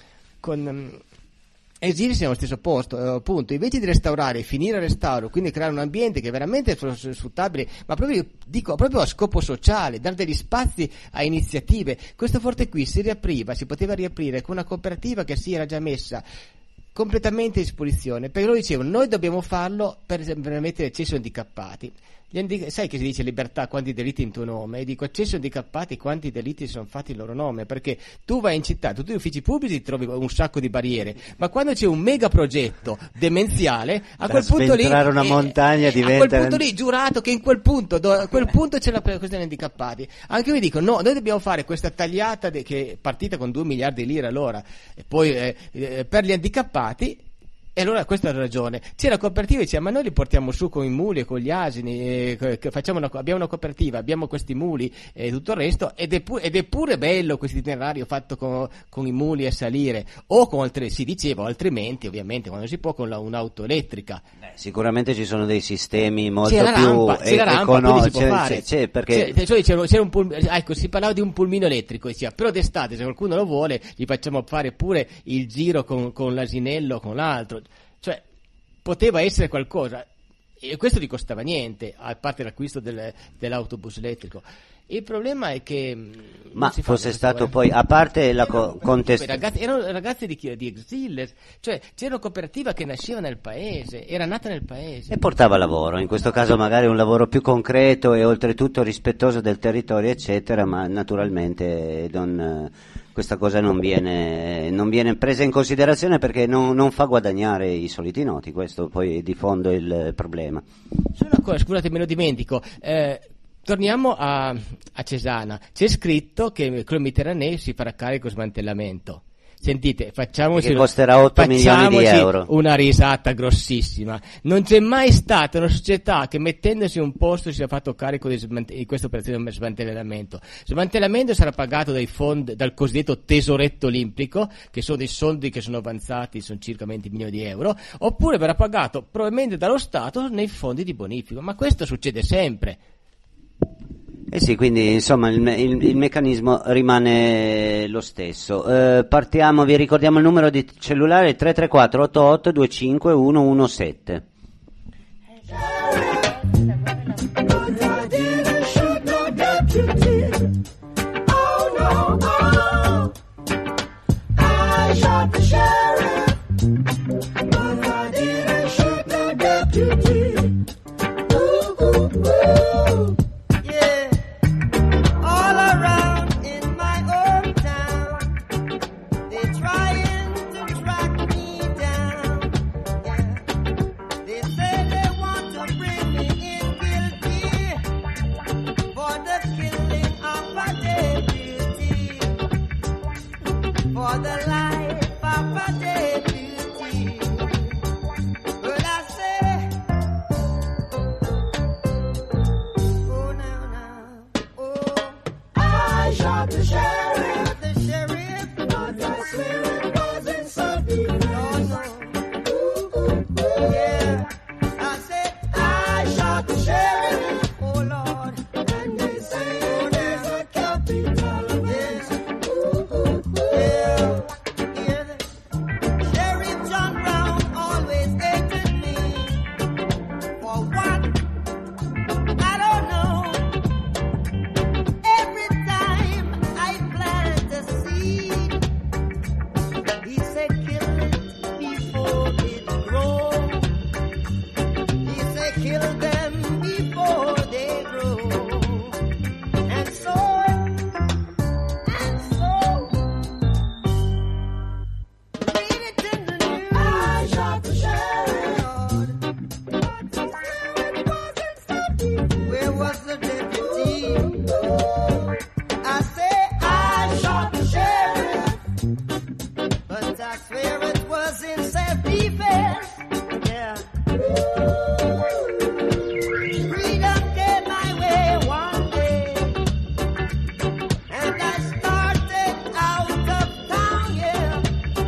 con Esili siamo allo stesso posto, eh, appunto, invece di restaurare, finire il restauro, quindi creare un ambiente che veramente fosse sfruttabile, ma proprio, dico, proprio a scopo sociale, dare degli spazi a iniziative. Questo forte qui si riapriva, si poteva riaprire con una cooperativa che si era già messa completamente a disposizione, perché loro dicevano noi dobbiamo farlo per, per mettere accesso handicappati. Gli handic- sai che si dice libertà, quanti delitti in tuo nome? E dico accesso handicappati, quanti delitti sono fatti in loro nome, perché tu vai in città, tutti gli uffici pubblici trovi un sacco di barriere, ma quando c'è un mega progetto demenziale, a da quel punto lì una eh, montagna diventa... a quel punto lì giurato che in quel punto, do, a quel punto c'è la questione handicappati. Anche io dico no, noi dobbiamo fare questa tagliata de- che è partita con due miliardi di lire all'ora, e poi eh, eh, per gli handicappati. E allora questa è la ragione. C'è la cooperativa e dice ma noi li portiamo su con i muli e con gli asini, e facciamo una, abbiamo una cooperativa, abbiamo questi muli e tutto il resto, ed è, pu- ed è pure bello questo itinerario fatto con, con i muli a salire, o con altre, si diceva, altrimenti ovviamente quando si può con la, un'auto elettrica. Beh, sicuramente ci sono dei sistemi molto c'è la più rampa, c'è la rampa, econo- si può c'è, fare. c'è, c'è, perché... c'è, cioè, c'era, c'era un pul- ecco, si parlava di un pulmino elettrico, diceva, però d'estate se qualcuno lo vuole gli facciamo fare pure il giro con, con l'asinello, con l'altro, cioè poteva essere qualcosa, e questo gli costava niente, a parte l'acquisto del, dell'autobus elettrico. Il problema è che ma fosse stato eh. poi, a parte la co- contest- ragazzi, erano ragazzi di, di Exilers, cioè c'era una cooperativa che nasceva nel paese, era nata nel paese e portava lavoro, in questo caso magari un lavoro più concreto e oltretutto rispettoso del territorio eccetera, ma naturalmente non, questa cosa non viene, non viene presa in considerazione perché non, non fa guadagnare i soliti noti, questo poi di fondo è il problema. C'è una cosa, scusate, me lo dimentico, eh, torniamo a, a Cesana. C'è scritto che Claude Mitterrand si farà carico dello smantellamento. Sentite, facciamoci, che costerà otto milioni di euro. Una risata grossissima. Non c'è mai stata una società che mettendosi un posto si sia fatto carico di, smant- di questa operazione di smantellamento. Smantellamento sarà pagato dai fondi, dal cosiddetto tesoretto olimpico, che sono dei soldi che sono avanzati, sono circa venti milioni di euro, oppure verrà pagato probabilmente dallo Stato nei fondi di bonifico. Ma questo succede sempre. Eh sì, quindi insomma il, il, il meccanismo rimane lo stesso. Eh, partiamo, vi ricordiamo il numero di cellulare tre tre quattro otto otto due cinque uno uno sette. Oh no, oh, I shot the sheriff. for the life of a deputy. But I say, oh now, now, oh, I shot the sheriff, the sheriff, but I swear it wasn't something. No, no. Yeah, I said I shot the sheriff. Oh Lord, and they say oh, there's a capital. Yes, yeah, yeah. Sheriff John Brown always hated me. For what? I don't know. Every time I plant a seed, he said kill it before it grows. He said kill them before they grow. And so, and so, read it in the news. I shot the sheriff. Where was the deputy? I say I shot the sheriff, but I swear it was in self-defense. Yeah. Freedom came my way one day, and I started out of town, yeah.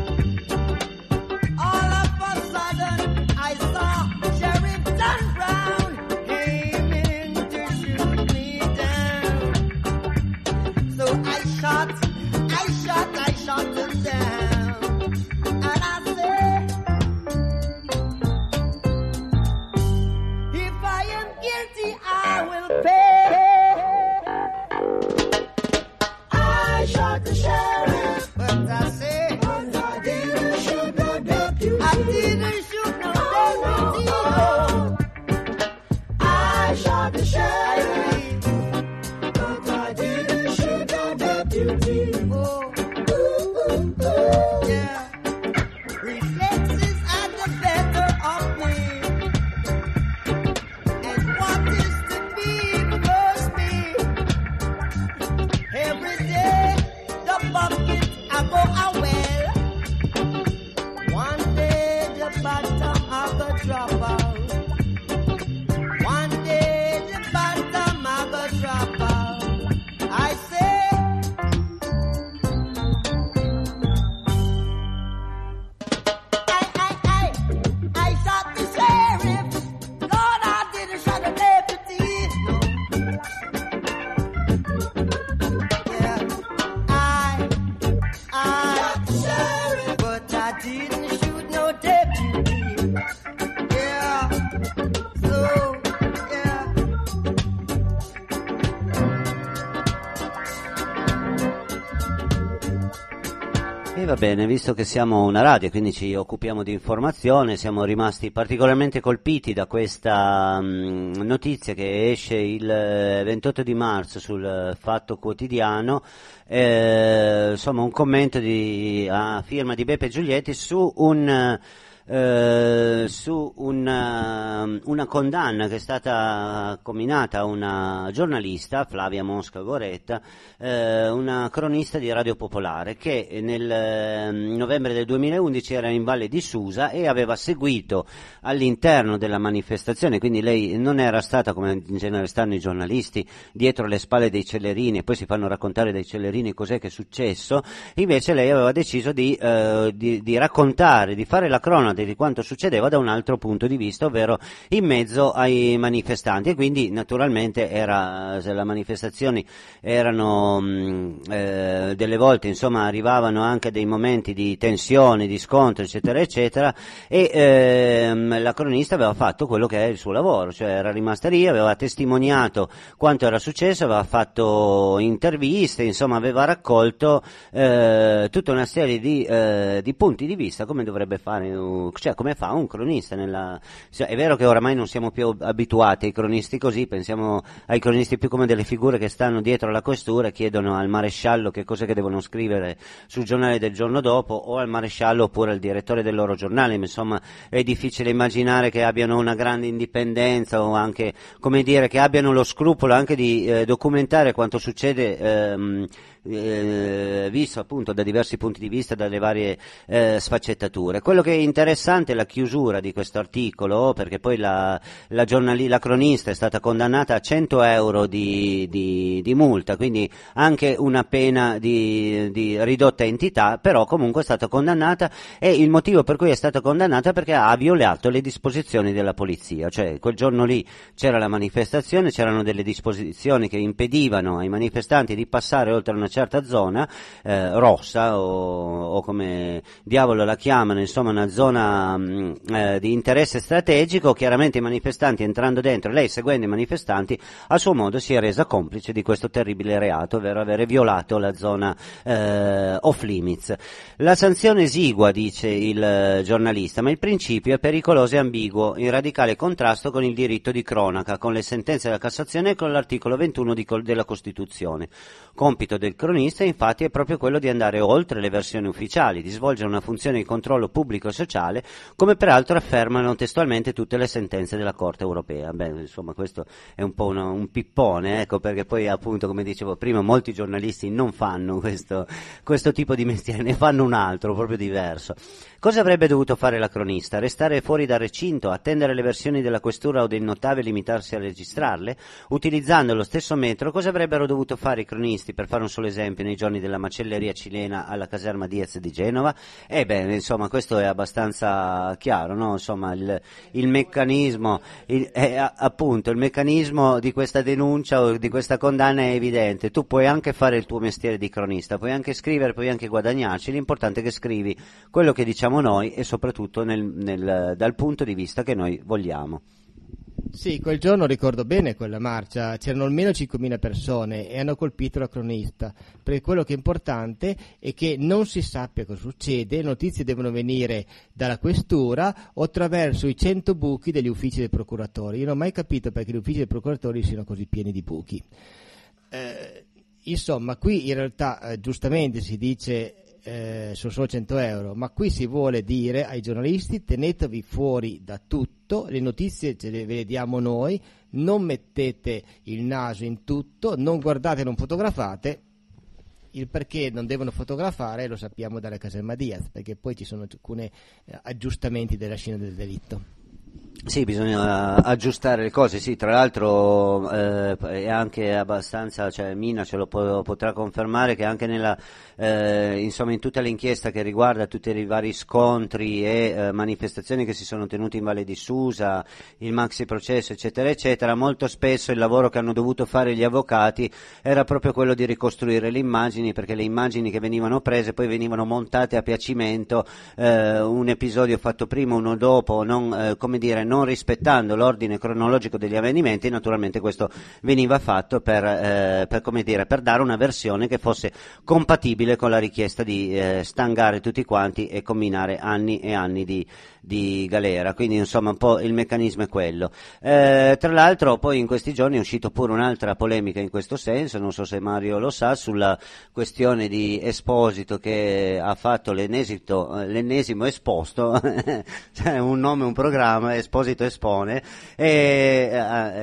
All of a sudden, I saw Sheriff John Brown aiming to shoot me down. So I shot, I shot, I shot him down. And I said, if I am guilty, I will pay. I shot the sheriff, but I say, but I didn't shoot no deputy. I didn't shoot no deputy. No. I shot the sheriff, but I didn't shoot no deputy. Oh, yeah. Reflexes are the better of me. And what is to be must be. Every day the bucket I go a well. One day the bottom I go drop out. One day the bottom I go drop out. I say I, I, I, I shot the sheriff. Lord, I didn't shot the deputy. No. Yeah, I, I shot the sheriff, but I didn't shoot no deputy. Yeah, so, yeah. E va bene, visto che siamo una radio e quindi ci occupiamo di informazione, siamo rimasti particolarmente colpiti da questa mh, notizia che esce il eh, ventotto di marzo sul eh, Fatto Quotidiano, eh, insomma un commento di, a firma di Beppe Giulietti su un... Eh, su una, una condanna che è stata comminata a una giornalista, Flavia Mosca Goretta, eh, una cronista di Radio Popolare, che nel eh, novembre del duemilaundici era in Valle di Susa e aveva seguito all'interno della manifestazione, quindi lei non era stata, come in genere stanno i giornalisti, dietro le spalle dei cellerini e poi si fanno raccontare dai cellerini cos'è che è successo. Invece lei aveva deciso di, eh, di, di raccontare, di fare la cronaca di quanto succedeva da un altro punto di vista, ovvero in mezzo ai manifestanti, e quindi naturalmente era, se le manifestazioni erano mh, eh, delle volte insomma arrivavano anche dei momenti di tensione, di scontro eccetera eccetera, e ehm, la cronista aveva fatto quello che è il suo lavoro, cioè era rimasta lì, aveva testimoniato quanto era successo, aveva fatto interviste, insomma aveva raccolto eh, tutta una serie di, eh, di punti di vista, come dovrebbe fare uh, cioè come fa un cronista nella... È vero che oramai non siamo più abituati ai cronisti così, pensiamo ai cronisti più come delle figure che stanno dietro la questura e chiedono al maresciallo che cos'è che devono scrivere sul giornale del giorno dopo, o al maresciallo oppure al direttore del loro giornale. Insomma è difficile immaginare che abbiano una grande indipendenza o anche, come dire, che abbiano lo scrupolo anche di eh, documentare quanto succede ehm, eh, visto appunto da diversi punti di vista, dalle varie eh, sfaccettature. Quello che è interessante è la chiusura di questo articolo, perché poi la, la, giornali- la cronista è stata condannata a cento euro di, di, di multa, quindi anche una pena di, di ridotta entità, però comunque è stata condannata, e il motivo per cui è stata condannata perché ha violato le disposizioni della polizia. Cioè quel giorno lì c'era la manifestazione, c'erano delle disposizioni che impedivano ai manifestanti di passare oltre una certa zona eh, rossa o, o come diavolo la chiamano, insomma una zona mh, eh, di interesse strategico. Chiaramente i manifestanti entrando dentro, lei seguendo i manifestanti a suo modo si è resa complice di questo terribile reato, ovvero avere violato la zona eh, off limits. La sanzione esigua, dice il eh, giornalista, ma il principio è pericoloso e ambiguo, in radicale contrasto con il diritto di cronaca, con le sentenze della Cassazione e con l'articolo ventuno di, della Costituzione. Compito del cronista infatti è proprio quello di andare oltre le versioni ufficiali, di svolgere una funzione di controllo pubblico e sociale, come peraltro affermano testualmente tutte le sentenze della Corte europea. Beh, insomma, questo è un po' una, un pippone, ecco, perché poi appunto, come dicevo prima, molti giornalisti non fanno questo, questo tipo di mestiere, ne fanno un altro, proprio diverso. Cosa avrebbe dovuto fare la cronista? Restare fuori dal recinto, attendere le versioni della questura o del notaio e limitarsi a registrarle? Utilizzando lo stesso metro, cosa avrebbero dovuto fare i cronisti, per fare un solo esempio, nei giorni della macelleria cilena alla caserma Diaz di Genova? Eh beh, insomma, questo è abbastanza chiaro, no? Insomma, il, il meccanismo, il, è, appunto, il meccanismo di questa denuncia o di questa condanna è evidente. Tu puoi anche fare il tuo mestiere di cronista, puoi anche scrivere, puoi anche guadagnarci, l'importante è che scrivi quello che diciamo noi e soprattutto nel, nel, dal punto di vista che noi vogliamo. Sì, quel giorno ricordo bene quella marcia, c'erano almeno cinquemila persone e hanno colpito la cronista, perché quello che è importante è che non si sappia cosa succede, le notizie devono venire dalla questura o attraverso i cento buchi degli uffici dei procuratori. Io non ho mai capito perché gli uffici dei procuratori siano così pieni di buchi. Eh, insomma, qui in realtà eh, giustamente si dice Eh, sono solo cento euro, ma qui si vuole dire ai giornalisti: tenetevi fuori da tutto, le notizie ce le vediamo noi, non mettete il naso in tutto, non guardate, non fotografate. Il perché non devono fotografare lo sappiamo dalle caserma Diaz, perché poi ci sono alcuni eh, aggiustamenti della scena del delitto. Sì, bisogna aggiustare le cose, sì, tra l'altro eh, è anche abbastanza, cioè Mina ce lo po- potrà confermare che anche nella, eh, insomma, in tutta l'inchiesta che riguarda tutti i vari scontri e eh, manifestazioni che si sono tenute in Valle di Susa, il maxi processo eccetera eccetera, molto spesso il lavoro che hanno dovuto fare gli avvocati era proprio quello di ricostruire le immagini, perché le immagini che venivano prese poi venivano montate a piacimento, eh, un episodio fatto prima, uno dopo, non, eh, come dire, non rispettando l'ordine cronologico degli avvenimenti. Naturalmente questo veniva fatto per, eh, per, come dire, per dare una versione che fosse compatibile con la richiesta di eh, stangare tutti quanti e combinare anni e anni di, di galera. Quindi insomma un po' il meccanismo è quello. Eh, tra l'altro poi in questi giorni è uscito pure un'altra polemica in questo senso, non so se Mario lo sa, sulla questione di Esposito che ha fatto l'ennesimo, l'ennesimo esposto, cioè un nome, un programma, Esposito espone, e,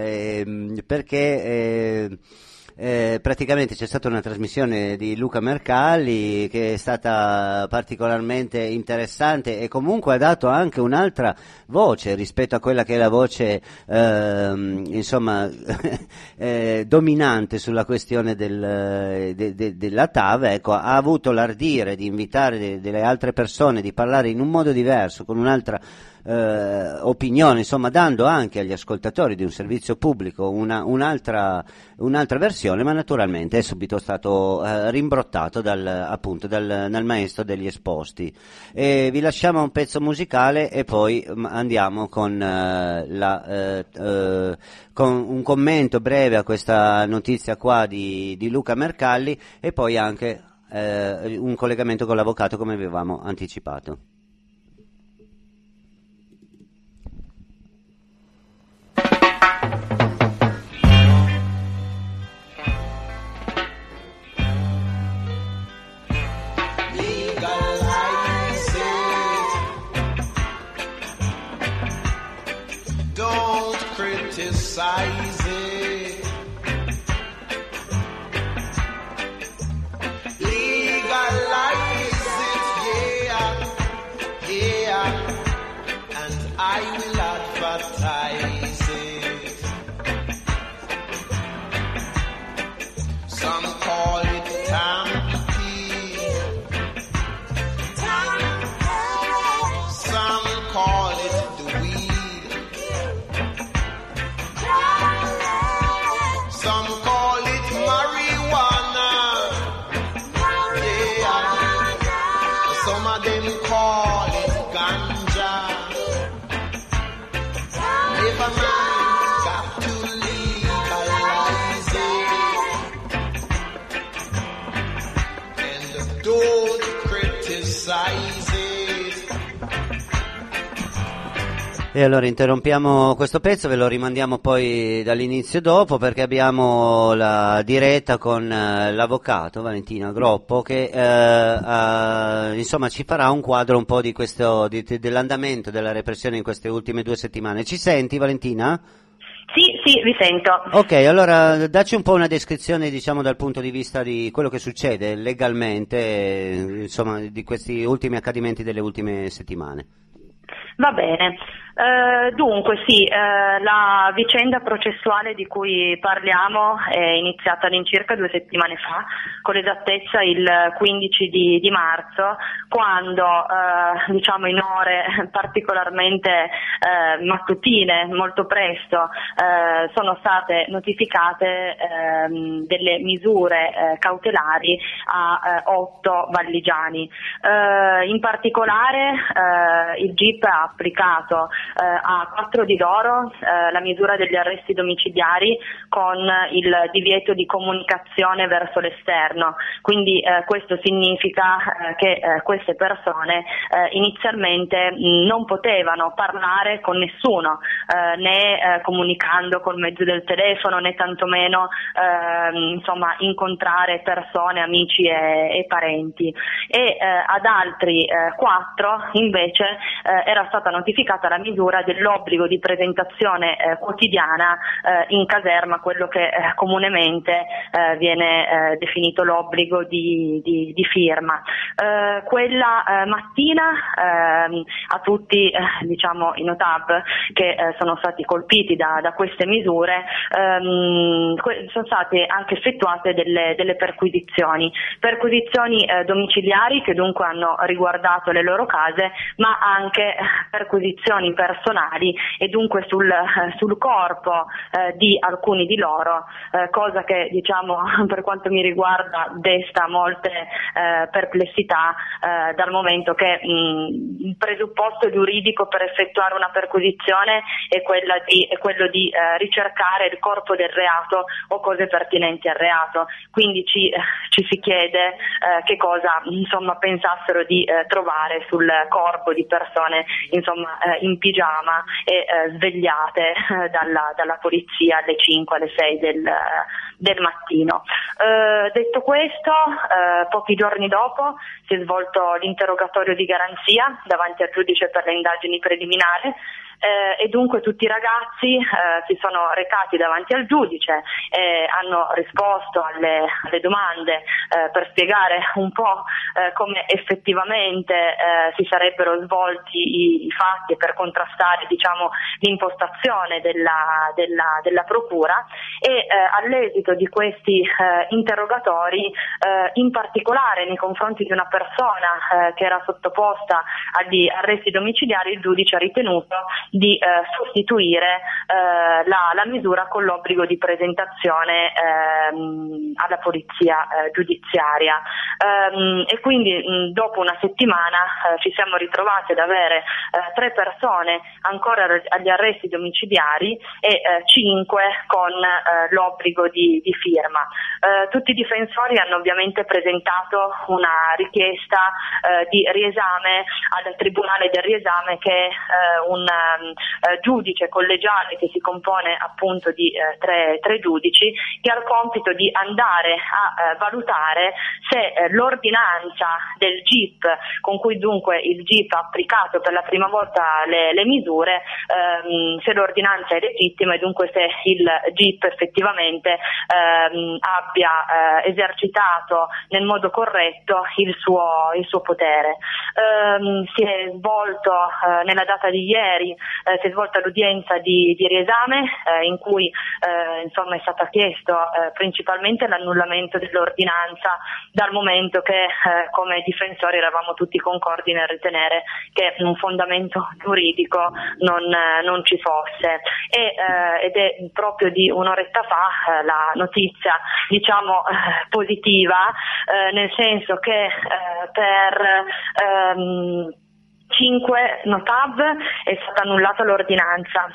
eh, perché eh, Eh, praticamente c'è stata una trasmissione di Luca Mercalli che è stata particolarmente interessante e comunque ha dato anche un'altra voce rispetto a quella che è la voce eh, insomma eh, dominante sulla questione del, de, de, della T A V. Ecco, ha avuto l'ardire di invitare de, delle altre persone, di parlare in un modo diverso, con un'altra Eh, opinione, insomma, dando anche agli ascoltatori di un servizio pubblico una, un'altra, un'altra versione, ma naturalmente è subito stato eh, rimbrottato dal, appunto dal, dal maestro degli esposti. E vi lasciamo un pezzo musicale e poi andiamo con, eh, la, eh, eh, con un commento breve a questa notizia qua di, di Luca Mercalli e poi anche eh, un collegamento con l'avvocato come avevamo anticipato. Criticize it. I will advertise it. Some call it tampy, some call it the weed, some call it marijuana, yeah. Some of them call it ganja. Never mind, got to legalize it, and don't criticize it. E allora interrompiamo questo pezzo, ve lo rimandiamo poi dall'inizio dopo, perché abbiamo la diretta con eh, l'avvocato Valentina Groppo che eh, eh, insomma ci farà un quadro un po' di questo di, di- dell'andamento della repressione in queste ultime due settimane. Ci senti, Valentina? Sì, sì, vi sento. Ok, allora dacci un po' una descrizione, diciamo, dal punto di vista di quello che succede legalmente, eh, insomma, di questi ultimi accadimenti delle ultime settimane. Va bene. Eh, dunque sì, eh, la vicenda processuale di cui parliamo è iniziata all'incirca due settimane fa, con l'esattezza il quindici di, di marzo, quando eh, diciamo in ore particolarmente eh, mattutine, molto presto, eh, sono state notificate ehm, delle misure eh, cautelari a eh, otto valligiani. Eh, in particolare eh, il G I P ha applicato eh, a quattro di loro eh, la misura degli arresti domiciliari con il divieto di comunicazione verso l'esterno, quindi eh, questo significa eh, che eh, queste persone eh, inizialmente mh, non potevano parlare con nessuno, eh, né eh, comunicando col mezzo del telefono, né tantomeno eh, insomma incontrare persone, amici e, e parenti. E eh, ad altri eh, quattro invece eh, era stata notificata la misura dell'obbligo di presentazione eh, quotidiana eh, in caserma, quello che eh, comunemente eh, viene eh, definito l'obbligo di, di, di firma. Eh, quella eh, mattina eh, a tutti eh, diciamo i notab che eh, sono stati colpiti da, da queste misure ehm, que- sono state anche effettuate delle, delle perquisizioni, perquisizioni eh, domiciliari che dunque hanno riguardato le loro case, ma anche perquisizioni personali e dunque sul, sul corpo eh, di alcuni di loro, eh, cosa che diciamo per quanto mi riguarda desta molte eh, perplessità eh, dal momento che mh, il presupposto giuridico per effettuare una perquisizione è, quella di, è quello di eh, ricercare il corpo del reato o cose pertinenti al reato, quindi ci, ci si chiede eh, che cosa insomma pensassero di eh, trovare sul corpo di persone insomma eh, in pigiama e eh, svegliate eh, dalla, dalla polizia alle cinque, alle sei del, del mattino. Eh, detto questo, eh, pochi giorni dopo si è svolto l'interrogatorio di garanzia davanti al giudice per le indagini preliminari. Eh, e dunque tutti i ragazzi eh, si sono recati davanti al giudice e hanno risposto alle, alle domande eh, per spiegare un po' eh, come effettivamente eh, si sarebbero svolti i, i fatti e per contrastare diciamo l'impostazione della, della, della procura e eh, all'esito di questi eh, interrogatori eh, in particolare nei confronti di una persona eh, che era sottoposta agli arresti domiciliari, il giudice ha ritenuto di eh, sostituire eh, la, la misura con l'obbligo di presentazione ehm, alla polizia eh, giudiziaria ehm, e quindi mh, dopo una settimana eh, ci siamo ritrovati ad avere eh, tre persone ancora agli arresti domiciliari e eh, cinque con eh, l'obbligo di, di firma. Eh, tutti i difensori hanno ovviamente presentato una richiesta eh, di riesame al Tribunale del Riesame, che è eh, un eh, giudice collegiale che si compone appunto di eh, tre, tre giudici, che ha il compito di andare a eh, valutare se eh, l'ordinanza del G I P, con cui dunque il G I P ha applicato per la prima volta le, le misure, ehm, se l'ordinanza è legittima e dunque se il G I P effettivamente ehm, abbia eh, esercitato nel modo corretto il suo, il suo potere. Ehm, si è svolto eh, nella data di ieri eh, si è svolta l'udienza di, di riesame eh, in cui eh, insomma è stato chiesto eh, principalmente l'annullamento dell'ordinanza, dal momento che eh, come difensori eravamo tutti concordi nel ritenere che un fondamento giuridico non, eh, non ci fosse. E, eh, ed è proprio di un'oretta fa eh, la notizia diciamo eh, positiva, eh, nel senso che eh, per ehm, cinque notav è stata annullata l'ordinanza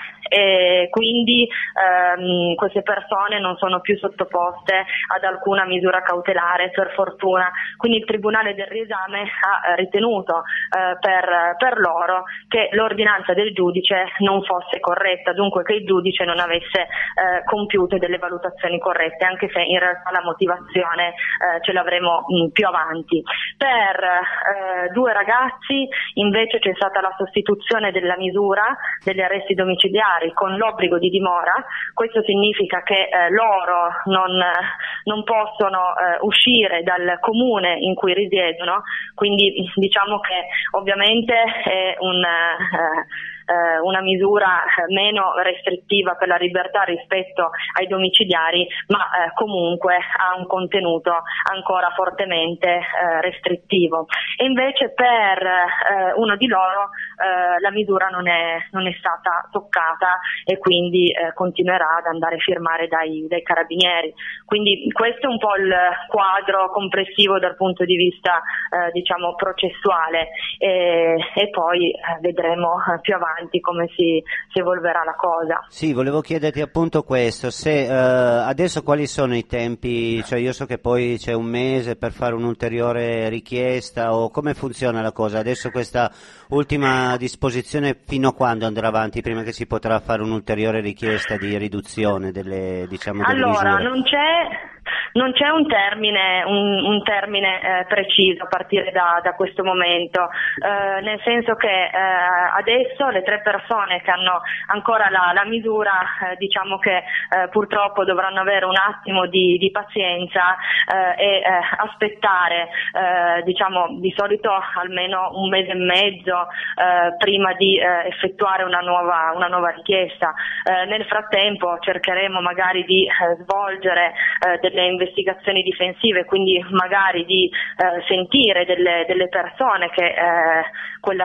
e quindi ehm, queste persone non sono più sottoposte ad alcuna misura cautelare, per fortuna. Quindi il Tribunale del riesame ha ritenuto eh, per, per loro che l'ordinanza del giudice non fosse corretta, dunque che il giudice non avesse eh, compiuto delle valutazioni corrette, anche se in realtà la motivazione eh, ce l'avremo mh, più avanti. Per eh, due ragazzi invece c'è stata la sostituzione della misura degli arresti domiciliari con l'obbligo di dimora. Questo significa che eh, loro non, non possono eh, uscire dal comune in cui risiedono, quindi diciamo che ovviamente è un eh, eh, una misura meno restrittiva per la libertà rispetto ai domiciliari, ma eh, comunque ha un contenuto ancora fortemente eh, restrittivo. E invece per eh, uno di loro eh, la misura non è, non è stata toccata e quindi eh, continuerà ad andare a firmare dai, dai carabinieri. Quindi questo è un po' il quadro complessivo dal punto di vista eh, diciamo processuale e, e poi eh, vedremo più avanti come si, si evolverà la cosa. Sì, volevo chiederti appunto questo, se eh, adesso quali sono i tempi, cioè io so che poi c'è un mese per fare un'ulteriore richiesta, o come funziona la cosa? Adesso questa ultima disposizione fino a quando andrà avanti, prima che si potrà fare un'ulteriore richiesta di riduzione delle, diciamo, delle allora, misure? non c'è Non c'è un termine, un, un termine eh, preciso a partire da, da questo momento, eh, nel senso che eh, adesso le tre persone che hanno ancora la, la misura, eh, diciamo che eh, purtroppo dovranno avere un attimo di, di pazienza eh, e eh, aspettare, eh, diciamo di solito almeno un mese e mezzo eh, prima di eh, effettuare una nuova, una nuova richiesta. Eh, nel frattempo cercheremo magari di eh, svolgere eh, delle investigazioni difensive, quindi magari di eh, sentire delle, delle persone che eh, quella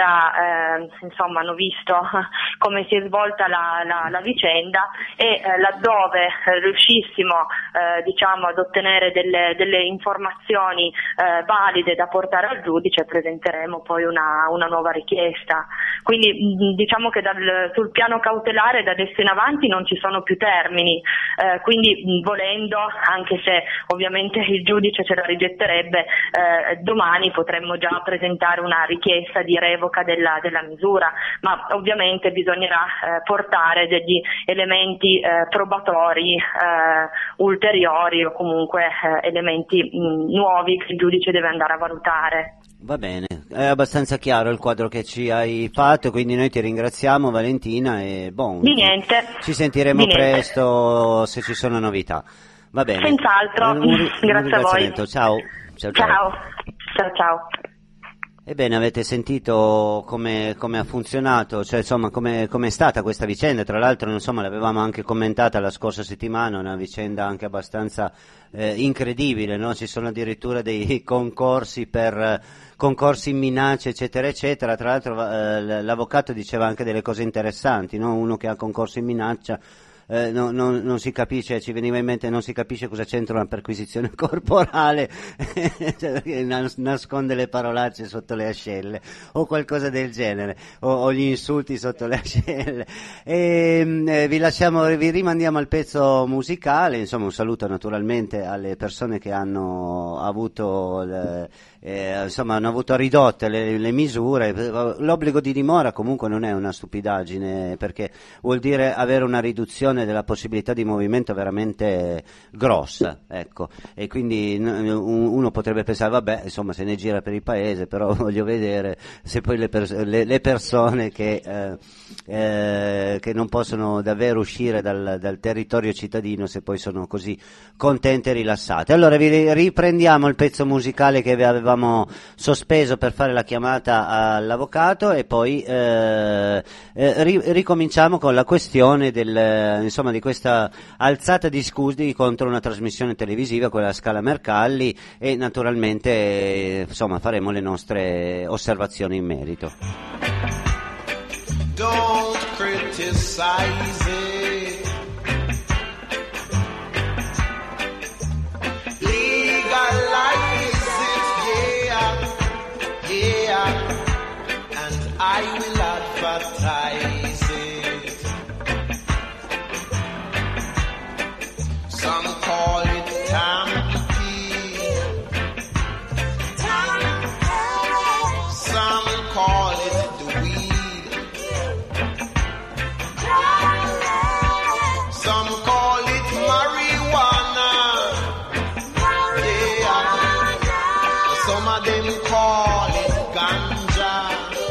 sera eh, insomma hanno visto come si è svolta la, la, la vicenda e eh, laddove eh, riuscissimo eh, diciamo ad ottenere delle, delle informazioni eh, valide da portare al giudice, presenteremo poi una, una nuova richiesta. Quindi mh, diciamo che dal, sul piano cautelare da adesso in avanti non ci sono più termini, eh, quindi mh, volendo, anche se ovviamente il giudice ce la rigetterebbe, eh, domani potremmo già presentare una richiesta di revoca della, della misura, ma ovviamente bisognerà eh, portare degli elementi eh, probatori eh, ulteriori o comunque eh, elementi mh, nuovi che il giudice deve andare a valutare. Va bene, è abbastanza chiaro il quadro che ci hai fatto, quindi noi ti ringraziamo Valentina e bon, di niente. Ci sentiremo di niente. presto se ci sono novità. Va bene. Senz'altro, un, un, grazie un a voi. Ciao. Ciao, ciao. Ciao, ciao, ciao. Ebbene, avete sentito come, come ha funzionato, cioè insomma come è stata questa vicenda. Tra l'altro insomma l'avevamo anche commentata la scorsa settimana, una vicenda anche abbastanza eh, incredibile, no? Ci sono addirittura dei concorsi per eh, concorsi in minacce eccetera eccetera. Tra l'altro eh, l'avvocato diceva anche delle cose interessanti, no? Uno che ha concorso in minaccia Eh, no, no, non si capisce, ci veniva in mente, non si capisce cosa c'entra una perquisizione corporale, cioè, nas- nasconde le parolacce sotto le ascelle o qualcosa del genere, o, o gli insulti sotto le ascelle. E, eh, vi lasciamo, vi rimandiamo al pezzo musicale. Insomma, un saluto naturalmente alle persone che hanno avuto le, eh, insomma hanno avuto ridotte le, le misure. L'obbligo di dimora comunque non è una stupidaggine, perché vuol dire avere una riduzione limitazione della possibilità di movimento veramente grossa, ecco, e quindi n- uno potrebbe pensare, vabbè, insomma, se ne gira per il paese, però voglio vedere se poi le, pers- le, le persone che, eh, eh, che non possono davvero uscire dal, dal territorio cittadino, se poi sono così contente e rilassate. Allora vi riprendiamo il pezzo musicale che avevamo sospeso per fare la chiamata all'avvocato e poi eh, eh, ri- ricominciamo con la questione del, insomma, di questa alzata di scudi contro una trasmissione televisiva, quella Scala Mercalli, e naturalmente eh, insomma faremo le nostre osservazioni in merito. Don't criticize it. Legalize it, yeah, yeah, and I will advertise it. Some call it Tampi, some call it the weed, some call it marijuana, yeah, some of them call it ganja.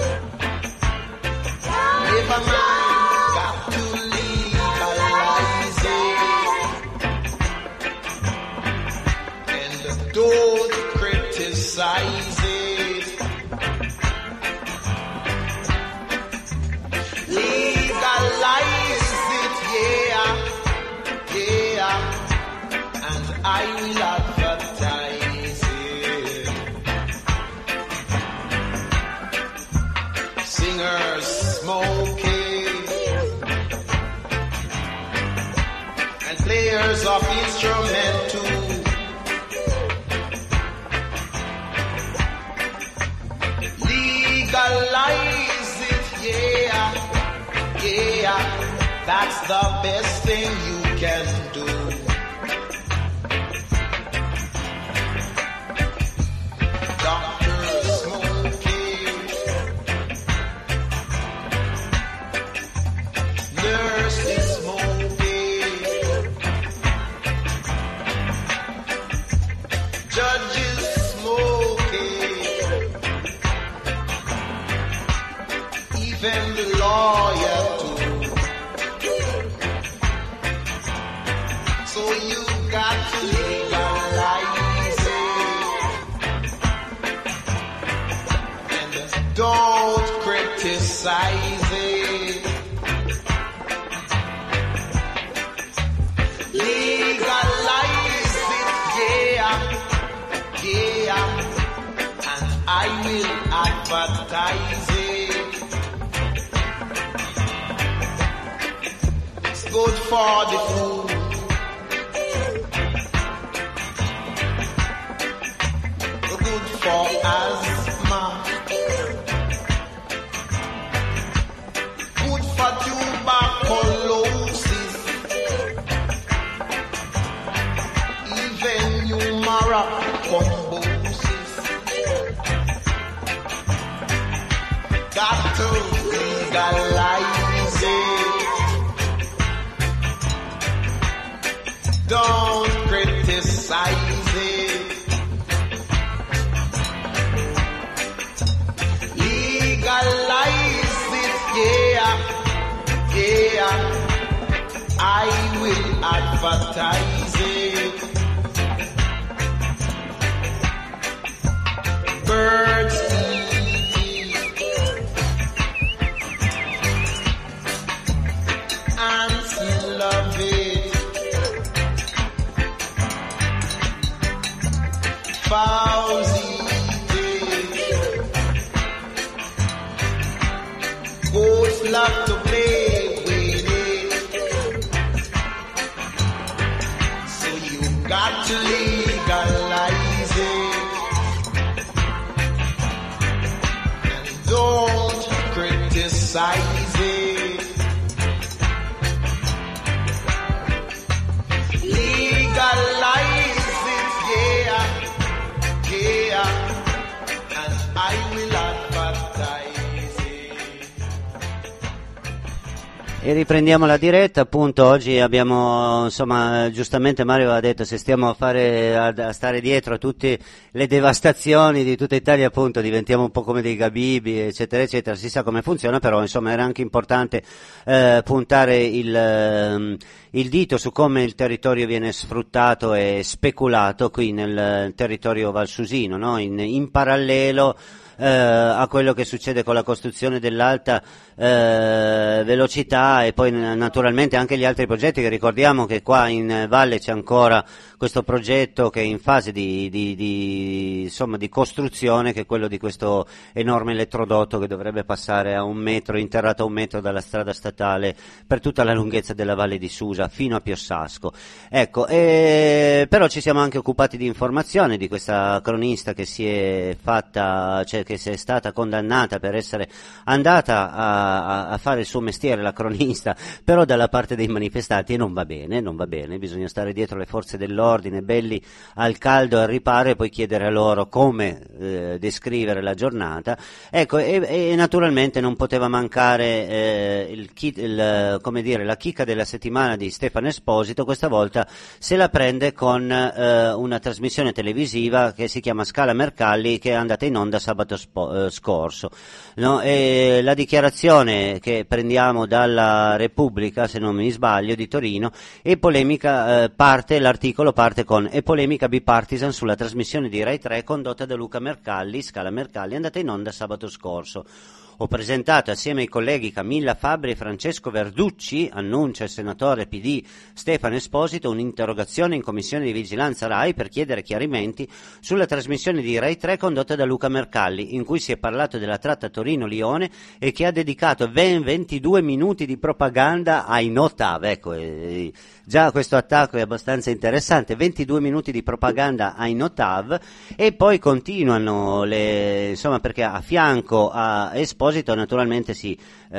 Never mind, got to legalize it, and don't criticize it. Legalize it, yeah, yeah, and I will advertise it. Singers smoking and players of instrumental. Legalize it, yeah, yeah, that's the best thing you can do. Doctors smoking, nurses smoking, judges smoking, even the lawyer too. So you got to legalize it, and don't criticize it. Legalize it, yeah, yeah, and I will advertise it. It's good for the food, good for asthma, good for tuberculosis, even humora thrombosis. Got to legalize it. Don't criticize it. Legalize it, yeah, yeah, I will advertise it. Birds eat it, ants love it, fowls eat it, goats love to play with it. So you got to legalize it, and don't criticize it. Legalize it, yeah, yeah, and I will advertise it. E riprendiamo la diretta, appunto oggi abbiamo, insomma, giustamente Mario ha detto se stiamo a fare, a, a stare dietro a tutte le devastazioni di tutta Italia, appunto diventiamo un po' come dei gabibi, eccetera, eccetera, si sa come funziona, però insomma era anche importante eh, puntare il, eh, il dito su come il territorio viene sfruttato e speculato qui nel territorio valsusino, no? In, in parallelo Eh, a quello che succede con la costruzione dell'alta eh, velocità e poi naturalmente anche gli altri progetti, che ricordiamo che qua in valle c'è ancora questo progetto che è in fase di, di, di, insomma, di costruzione, che è quello di questo enorme elettrodotto che dovrebbe passare a un metro, interrato a un metro dalla strada statale per tutta la lunghezza della valle di Susa fino a Piossasco. Ecco, eh, però ci siamo anche occupati di informazione di questa cronista che si è fatta, cioè che si è stata condannata per essere andata a, a fare il suo mestiere, la cronista, però dalla parte dei manifestanti, e non va bene, non va bene, bisogna stare dietro le forze dell'ordine, belli al caldo e al riparo, e poi chiedere a loro come eh, descrivere la giornata. Ecco, e, e naturalmente non poteva mancare eh, il, il, come dire, la chicca della settimana di Stefano Esposito. Questa volta se la prende con eh, una trasmissione televisiva che si chiama Scala Mercalli, che è andata in onda sabato Spo- eh, scorso, no? E la dichiarazione che prendiamo dalla Repubblica, se non mi sbaglio, di Torino, e polemica eh, parte, l'articolo parte con e polemica bipartisan sulla trasmissione di Rai tre condotta da Luca Mercalli, Scala Mercalli, andata in onda sabato scorso. Ho presentato assieme ai colleghi Camilla Fabbri e Francesco Verducci, annuncia il senatore P D Stefano Esposito, un'interrogazione in commissione di vigilanza Rai per chiedere chiarimenti sulla trasmissione di Rai tre condotta da Luca Mercalli, in cui si è parlato della tratta Torino-Lione e che ha dedicato ben ventidue minuti di propaganda ai Notav. Ecco, eh, già questo attacco è abbastanza interessante, ventidue minuti di propaganda ai Notav, e poi continuano le, insomma, perché a fianco a Esposito naturalmente si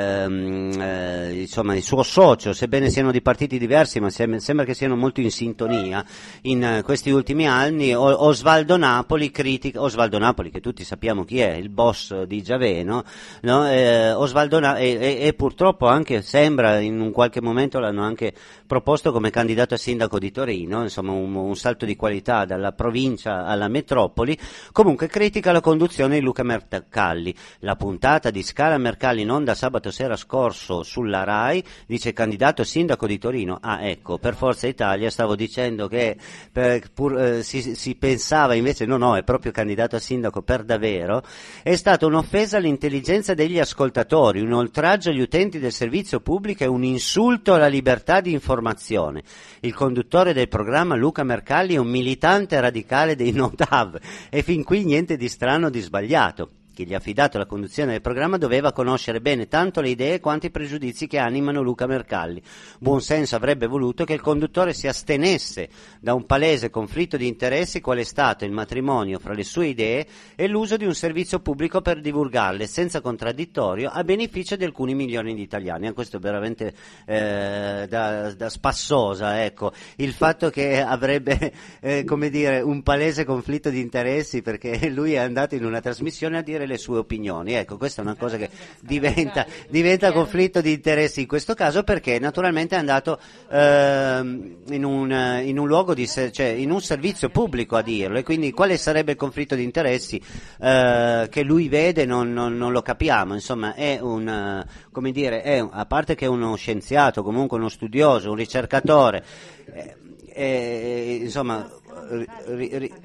ehm, eh, insomma il suo socio, sebbene siano di partiti diversi, ma sem- sembra che siano molto in sintonia in uh, questi ultimi anni, o- Osvaldo Napoli critica, Osvaldo Napoli che tutti sappiamo chi è, il boss di Giaveno, no? eh, Osvaldo Na- e, e, e purtroppo anche sembra in un qualche momento l'hanno anche proposto come candidato a sindaco di Torino, insomma un, un salto di qualità dalla provincia alla metropoli. Comunque critica la conduzione di Luca Mercalli. La puntata di Scala Mercalli in onda sabato sera scorso sulla Rai dice candidato sindaco di Torino. Ah, ecco, per Forza Italia stavo dicendo che per, pur, eh, si, si pensava invece no no, è proprio candidato a sindaco per davvero. È stata un'offesa all'intelligenza degli ascoltatori, un oltraggio agli utenti del servizio pubblico e un insulto alla libertà di informazione. Il conduttore del programma, Luca Mercalli, è un militante radicale dei Notav, e fin qui niente di strano o di sbagliato. Chi gli ha affidato la conduzione del programma doveva conoscere bene tanto le idee quanto i pregiudizi che animano Luca Mercalli. Buon senso avrebbe voluto che il conduttore si astenesse da un palese conflitto di interessi qual è stato il matrimonio fra le sue idee e l'uso di un servizio pubblico per divulgarle senza contraddittorio a beneficio di alcuni milioni di italiani. Questo è veramente eh, da, da spassosa, ecco, il fatto che avrebbe eh, come dire un palese conflitto di interessi perché lui è andato in una trasmissione a dire le sue opinioni. Ecco, questa è una cosa che diventa, diventa conflitto di interessi in questo caso, perché naturalmente è andato ehm, in, un, in un luogo di cioè in un servizio pubblico a dirlo, e quindi quale sarebbe il conflitto di interessi eh, che lui vede non, non, non lo capiamo. Insomma, è un, come dire, è, a parte che è uno scienziato, comunque uno studioso, un ricercatore, eh, eh, insomma ri, ri,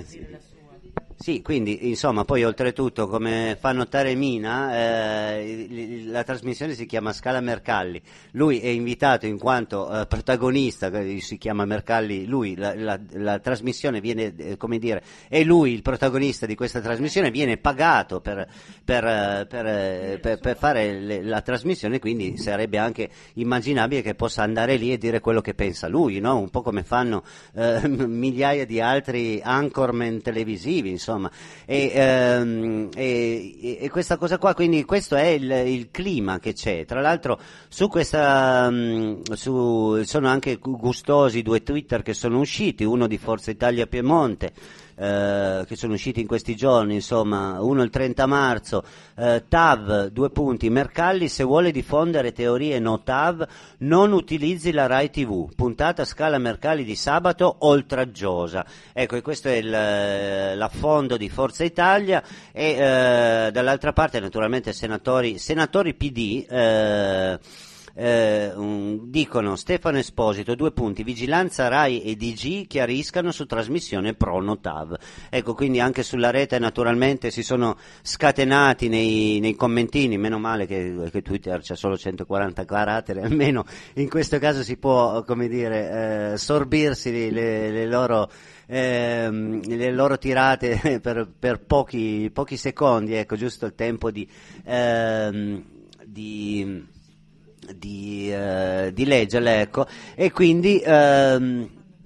Sì, quindi insomma poi oltretutto, come fa notare Mina, eh, la trasmissione si chiama Scala Mercalli, lui è invitato in quanto eh, protagonista, si chiama Mercalli lui, la, la, la trasmissione viene, eh, come dire, è lui il protagonista di questa trasmissione, viene pagato per, per, per, per, per fare le, la trasmissione, quindi sarebbe anche immaginabile che possa andare lì e dire quello che pensa lui, no? Un po' come fanno eh, migliaia di altri anchorman televisivi, insomma. Insomma, e, ehm, e, e questa cosa qua, quindi questo è il, il clima che c'è. Tra l'altro su questa mh, su, sono anche gustosi due Twitter che sono usciti, uno di Forza Italia Piemonte eh, che sono usciti in questi giorni, insomma, uno il trenta marzo, eh, T A V, due punti, Mercalli, se vuole diffondere teorie no T A V, non utilizzi la Rai tivù, puntata Scala Mercalli di sabato oltraggiosa. Ecco, e questo è il, l'affondo di Forza Italia, e eh, dall'altra parte naturalmente senatori, senatori P D, eh, Eh, um, dicono Stefano Esposito, due punti, vigilanza Rai e D G chiariscano su trasmissione pro no T A V. Ecco, quindi anche sulla rete naturalmente si sono scatenati nei, nei commentini, meno male che, che Twitter c'ha solo centoquaranta caratteri, almeno in questo caso si può, come dire, eh, sorbirsi le, le loro ehm, le loro tirate per, per pochi, pochi secondi, ecco, giusto il tempo di ehm, di Di, eh, di leggerle, ecco, e quindi ehm,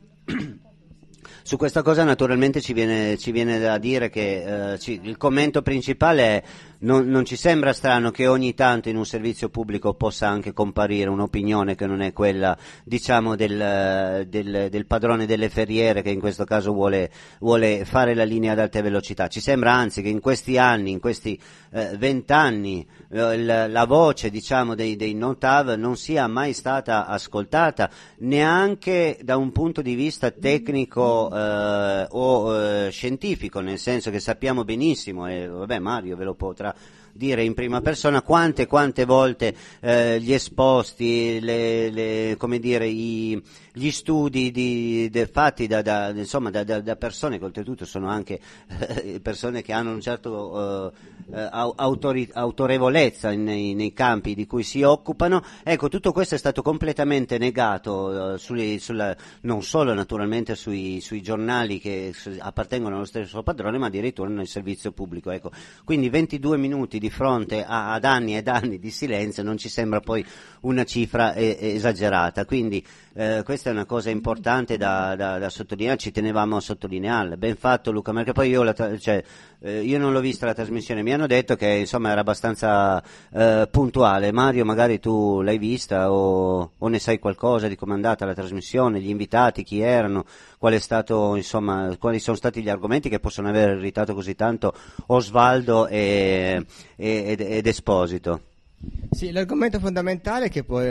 su questa cosa naturalmente ci viene, ci viene da dire che eh, ci, il commento principale è non, non ci sembra strano che ogni tanto in un servizio pubblico possa anche comparire un'opinione che non è quella, diciamo, del, del, del padrone delle ferriere, che in questo caso vuole, vuole fare la linea ad alta velocità. Ci sembra anzi che in questi anni, in questi vent'anni, eh, la, la voce, diciamo, dei, dei no T A V non sia mai stata ascoltata neanche da un punto di vista tecnico eh, o eh, scientifico, nel senso che sappiamo benissimo, e vabbè, Mario ve lo potrà dire in prima persona, quante quante volte eh, gli esposti, le, le, come dire, i, gli studi di, de, fatti da, da, insomma, da, da, da persone che oltretutto sono anche eh, persone che hanno un certo eh, autori, autorevolezza nei, nei campi di cui si occupano. Ecco, tutto questo è stato completamente negato, eh, sui, sulla, non solo naturalmente sui, sui giornali che appartengono allo stesso padrone, ma addirittura nel servizio pubblico. Ecco, quindi ventidue minuti di fronte a, ad anni ed anni di silenzio non ci sembra poi una cifra eh, esagerata, quindi eh, questa è una cosa importante da, da, da sottolineare, ci tenevamo a sottolinearla. Ben fatto Luca, perché poi io, la, cioè, eh, io non l'ho vista la trasmissione, mi hanno detto che insomma era abbastanza eh, puntuale. Mario, magari tu l'hai vista o, o ne sai qualcosa di come è andata la trasmissione, gli invitati, chi erano, qual è stato, insomma, quali sono stati gli argomenti che possono aver irritato così tanto Osvaldo e, e, ed, ed Esposito? Sì, l'argomento fondamentale che può eh,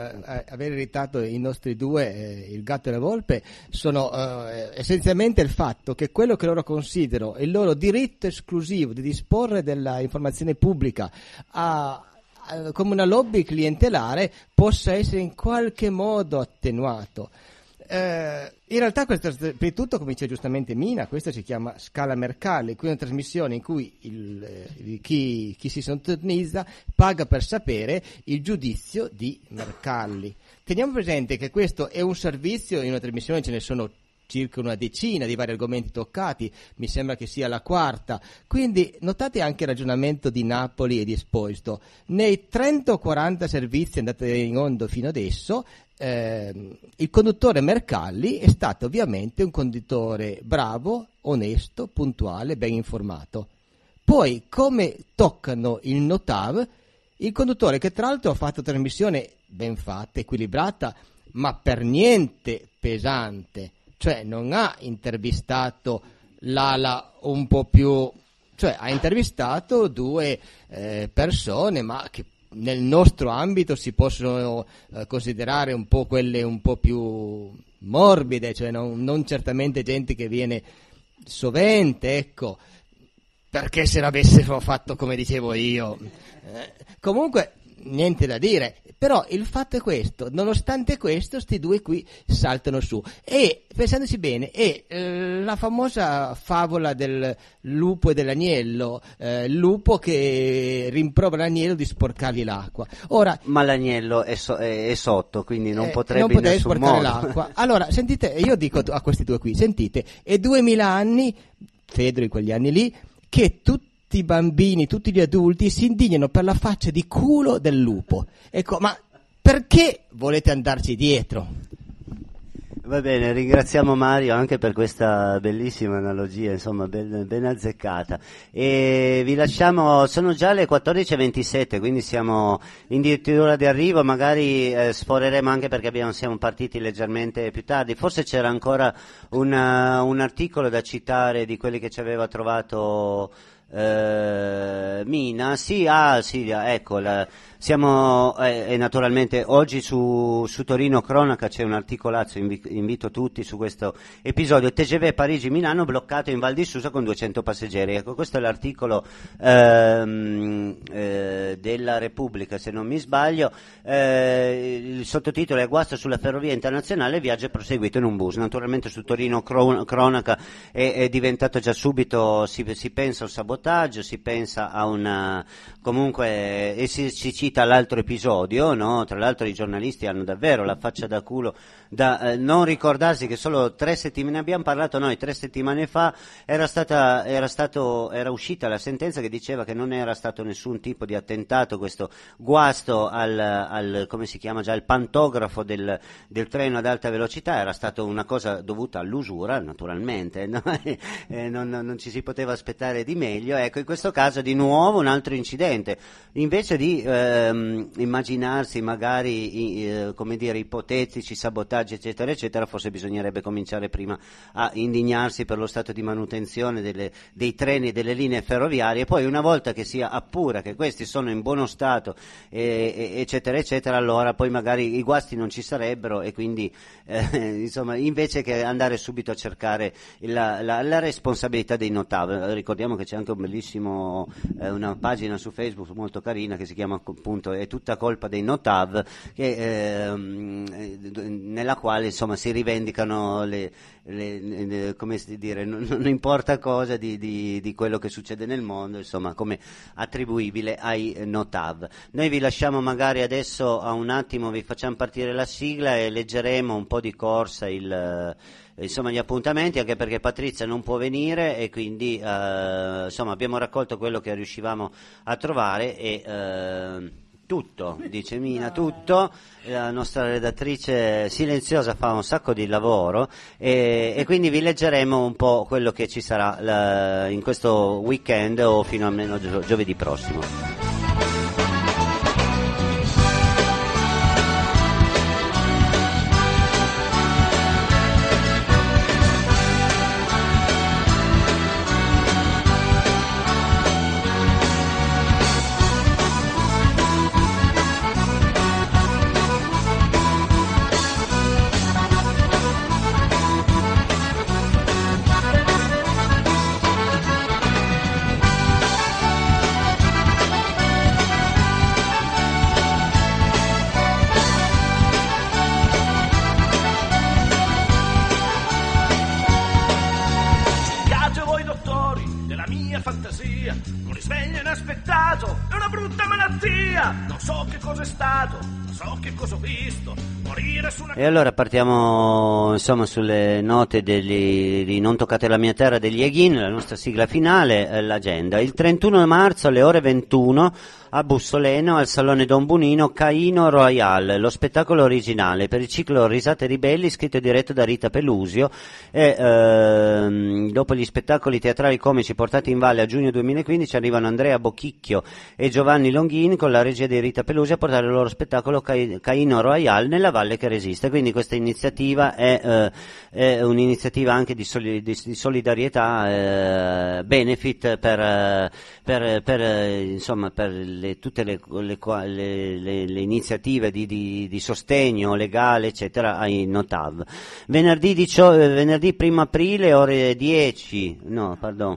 aver irritato i nostri due, eh, il gatto e la volpe, sono eh, essenzialmente il fatto che quello che loro considerano il loro diritto esclusivo di disporre della informazione pubblica a, a, come una lobby clientelare possa essere in qualche modo attenuato. Eh, in realtà questo, prima di tutto, come dice giustamente Mina, questo si chiama Scala Mercalli, qui è una trasmissione in cui il, eh, chi, chi si sintonizza paga per sapere il giudizio di Mercalli. Teniamo presente che questo è un servizio, in una trasmissione ce ne sono circa una decina di vari argomenti toccati, mi sembra che sia la quarta, quindi notate anche il ragionamento di Napoli e di Esposito. Nei trenta o quaranta servizi andati in onda fino adesso, eh, il conduttore Mercalli è stato ovviamente un conduttore bravo, onesto, puntuale, ben informato. Poi, come toccano il no T A V, il conduttore, che tra l'altro ha fatto trasmissione ben fatta, equilibrata, ma per niente pesante, cioè non ha intervistato l'ala un po' più, cioè ha intervistato due eh, persone, ma che nel nostro ambito si possono eh, considerare un po' quelle un po' più morbide, cioè non, non certamente gente che viene sovente, ecco, perché se l'avessero fatto come dicevo io, eh, comunque niente da dire. Però il fatto è questo, nonostante questo sti due qui saltano su, e pensandoci bene è eh, la famosa favola del lupo e dell'agnello, eh, il lupo che rimprovera l'agnello di sporcargli l'acqua. Ora, ma l'agnello è, so- è sotto, quindi non eh, potrebbe non in potrebbe nessun sporcare modo. l'acqua. Allora, sentite, io dico a questi due qui, sentite, è duemila anni, Fedro in quegli anni lì, che tutti i bambini, tutti gli adulti si indignano per la faccia di culo del lupo. Ecco, ma perché volete andarci dietro? Va bene, ringraziamo Mario anche per questa bellissima analogia, insomma, ben, ben azzeccata. E vi lasciamo, sono già le quattordici e ventisette, quindi siamo in dirittura di arrivo, magari eh, sforeremo anche perché abbiamo, siamo partiti leggermente più tardi. Forse c'era ancora una, un articolo da citare di quelli che ci aveva trovato eh, Mina. Sì, ah, sì, ecco, la, siamo eh, e naturalmente oggi su, su Torino Cronaca c'è un articolazzo, invi- invito tutti su questo episodio. T G V Parigi-Milano bloccato in Val di Susa con duecento passeggeri. Ecco, questo è l'articolo ehm, eh, della Repubblica, se non mi sbaglio. Eh, il sottotitolo è guasto sulla ferrovia internazionale, il viaggio è proseguito in un bus. Naturalmente su Torino Cron- Cronaca è, è diventato già subito, si, si pensa a un sabotaggio, si pensa a una, comunque, e si, si cita l'altro episodio, no? Tra l'altro i giornalisti hanno davvero la faccia da culo da eh, non ricordarsi che solo tre settimane, ne abbiamo parlato noi, tre settimane fa era stata, era stato, era uscita la sentenza che diceva che non era stato nessun tipo di attentato, questo guasto al, al come si chiama già, il pantografo del, del treno ad alta velocità, era stato una cosa dovuta all'usura, naturalmente, no? eh, non, non ci si poteva aspettare di meglio. Ecco, in questo caso di nuovo un altro incidente, invece di ehm, immaginarsi magari eh, come dire ipotetici sabotaggi eccetera eccetera, forse bisognerebbe cominciare prima a indignarsi per lo stato di manutenzione delle, dei treni e delle linee ferroviarie, poi una volta che si appura che questi sono in buono stato e, e, eccetera eccetera, allora poi magari i guasti non ci sarebbero e quindi eh, insomma, invece che andare subito a cercare la, la, la responsabilità dei notav. Ricordiamo che c'è anche un bellissimo eh, una pagina su Facebook molto carina che si chiama appunto È tutta colpa dei notav, che eh, nella quale insomma si rivendicano le, le, le come si dire, non, non importa cosa di, di, di quello che succede nel mondo, insomma, come attribuibile ai notav. Noi vi lasciamo magari adesso a un attimo, vi facciamo partire la sigla e leggeremo un po' di corsa il insomma gli appuntamenti, anche perché Patrizia non può venire e quindi eh, insomma abbiamo raccolto quello che riuscivamo a trovare e eh, tutto, dice Mina, tutto. La nostra redattrice silenziosa fa un sacco di lavoro e, e quindi vi leggeremo un po' quello che ci sarà la, in questo weekend o fino almeno gio- giovedì prossimo. E allora partiamo insomma sulle note degli, di Non toccate la mia terra degli Eghin, la nostra sigla finale, eh, l'agenda. Il trentuno marzo alle ore ventuno a Bussoleno al Salone Don Bunino Caino Royal, lo spettacolo originale per il ciclo Risate Ribelli, scritto e diretto da Rita Pelusio e ehm, dopo gli spettacoli teatrali comici portati in valle a giugno duemilaquindici arrivano Andrea Bocchicchio e Giovanni Longhin con la regia di Rita Pelusio a portare il loro spettacolo Caino Royal nella valle che resiste. Quindi questa iniziativa è, eh, è un'iniziativa anche di, soli, di, di solidarietà, eh, benefit per, eh, per, per eh, insomma per le, tutte le, le, le, le iniziative di, di, di sostegno legale eccetera ai notav. Venerdì, dicio, venerdì primo aprile ore dieci, no pardon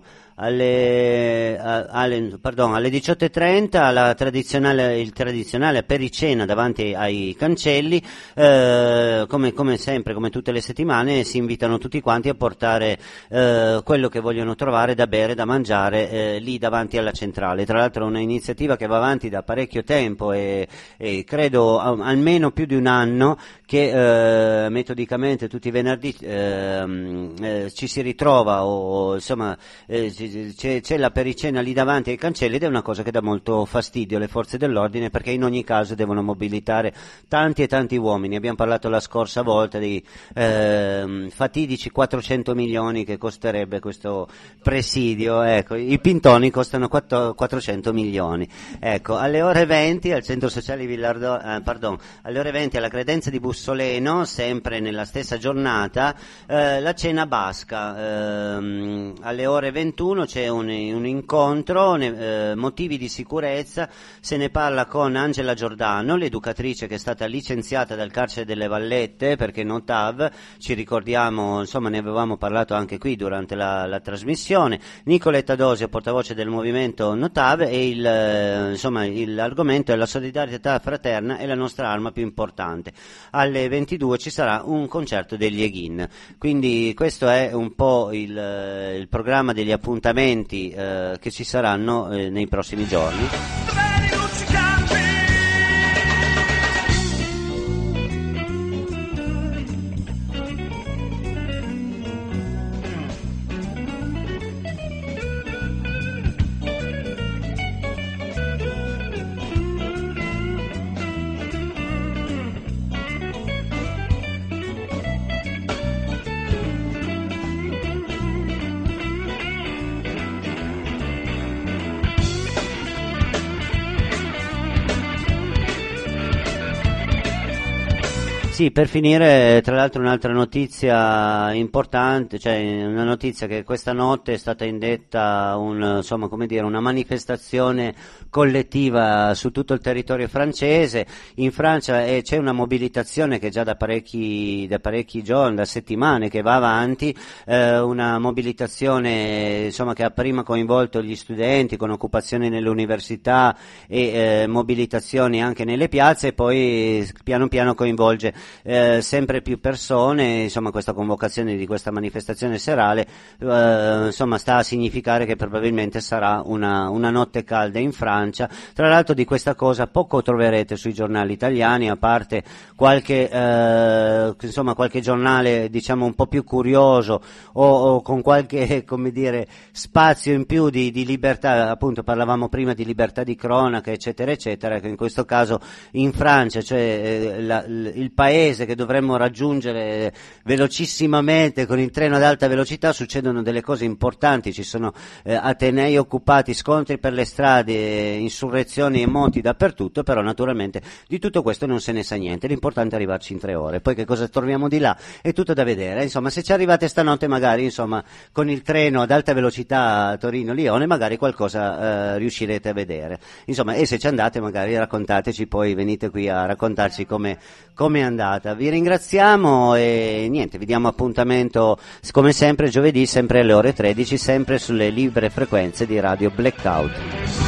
alle, alle, pardon, alle diciotto e trenta la tradizionale, il tradizionale apericena davanti ai cancelli, eh, come, come sempre, come tutte le settimane, si invitano tutti quanti a portare eh, quello che vogliono trovare da bere, da mangiare eh, lì davanti alla centrale. Tra l'altro è una iniziativa che va avanti da parecchio tempo e, e credo a, almeno più di un anno che eh, metodicamente tutti i venerdì eh, eh, ci si ritrova o insomma eh, c'è, c'è la pericena lì davanti ai cancelli ed è una cosa che dà molto fastidio alle forze dell'ordine, perché in ogni caso devono mobilitare tanti e tanti uomini. Abbiamo parlato la scorsa volta dei eh, fatidici quattrocento milioni che costerebbe questo presidio, ecco, i pintoni costano quattrocento milioni. Ecco, alle ore venti al centro sociale Villardo, eh, pardon, alle ore venti alla credenza di Bussoleno, sempre nella stessa giornata, eh, la cena basca. Eh, alle ore ventuno c'è un, un incontro, ne, eh, motivi di sicurezza, se ne parla con Angela Giordano, l'educatrice che è stata licenziata dal carcere delle Vallette perché non T A V, ci ricordiamo, insomma ne avevamo parlato anche qui durante la, la trasmissione. Nicoletta Dosio, portavoce del movimento No T A V, e il, eh, insomma il, l'argomento è la solidarietà fraterna è la nostra arma più importante. Alle ventidue ci sarà un concerto degli Eghin, quindi questo è un po' il, il programma degli appuntamenti eh, che ci saranno eh, nei prossimi giorni. Sì, per finire, tra l'altro un'altra notizia importante, cioè una notizia che questa notte è stata indetta un, insomma, come dire, una manifestazione collettiva su tutto il territorio francese. In Francia eh, c'è una mobilitazione che già da parecchi, da parecchi giorni, da settimane che va avanti, eh, una mobilitazione insomma che ha prima coinvolto gli studenti con occupazioni nelle università e eh, mobilitazioni anche nelle piazze, e poi piano piano coinvolge Eh, sempre più persone. Insomma, questa convocazione di questa manifestazione serale eh, insomma sta a significare che probabilmente sarà una, una notte calda in Francia. Tra l'altro di questa cosa poco troverete sui giornali italiani, a parte qualche eh, insomma qualche giornale diciamo un po' più curioso o, o con qualche, come dire, spazio in più di, di libertà. Appunto parlavamo prima di libertà di cronaca eccetera eccetera, che in questo caso in Francia, cioè eh, la, il paese che dovremmo raggiungere velocissimamente con il treno ad alta velocità, succedono delle cose importanti, ci sono eh, atenei occupati, scontri per le strade, eh, insurrezioni e moti dappertutto, però naturalmente di tutto questo non se ne sa niente, l'importante è arrivarci in tre ore, poi che cosa troviamo di là è tutto da vedere. Insomma, se ci arrivate stanotte magari insomma con il treno ad alta velocità a Torino-Lione magari qualcosa eh, riuscirete a vedere, insomma, e se ci andate magari raccontateci, poi venite qui a raccontarci come come è andata. Vi ringraziamo e niente, vi diamo appuntamento come sempre giovedì, sempre alle ore tredici, sempre sulle libere frequenze di Radio Blackout.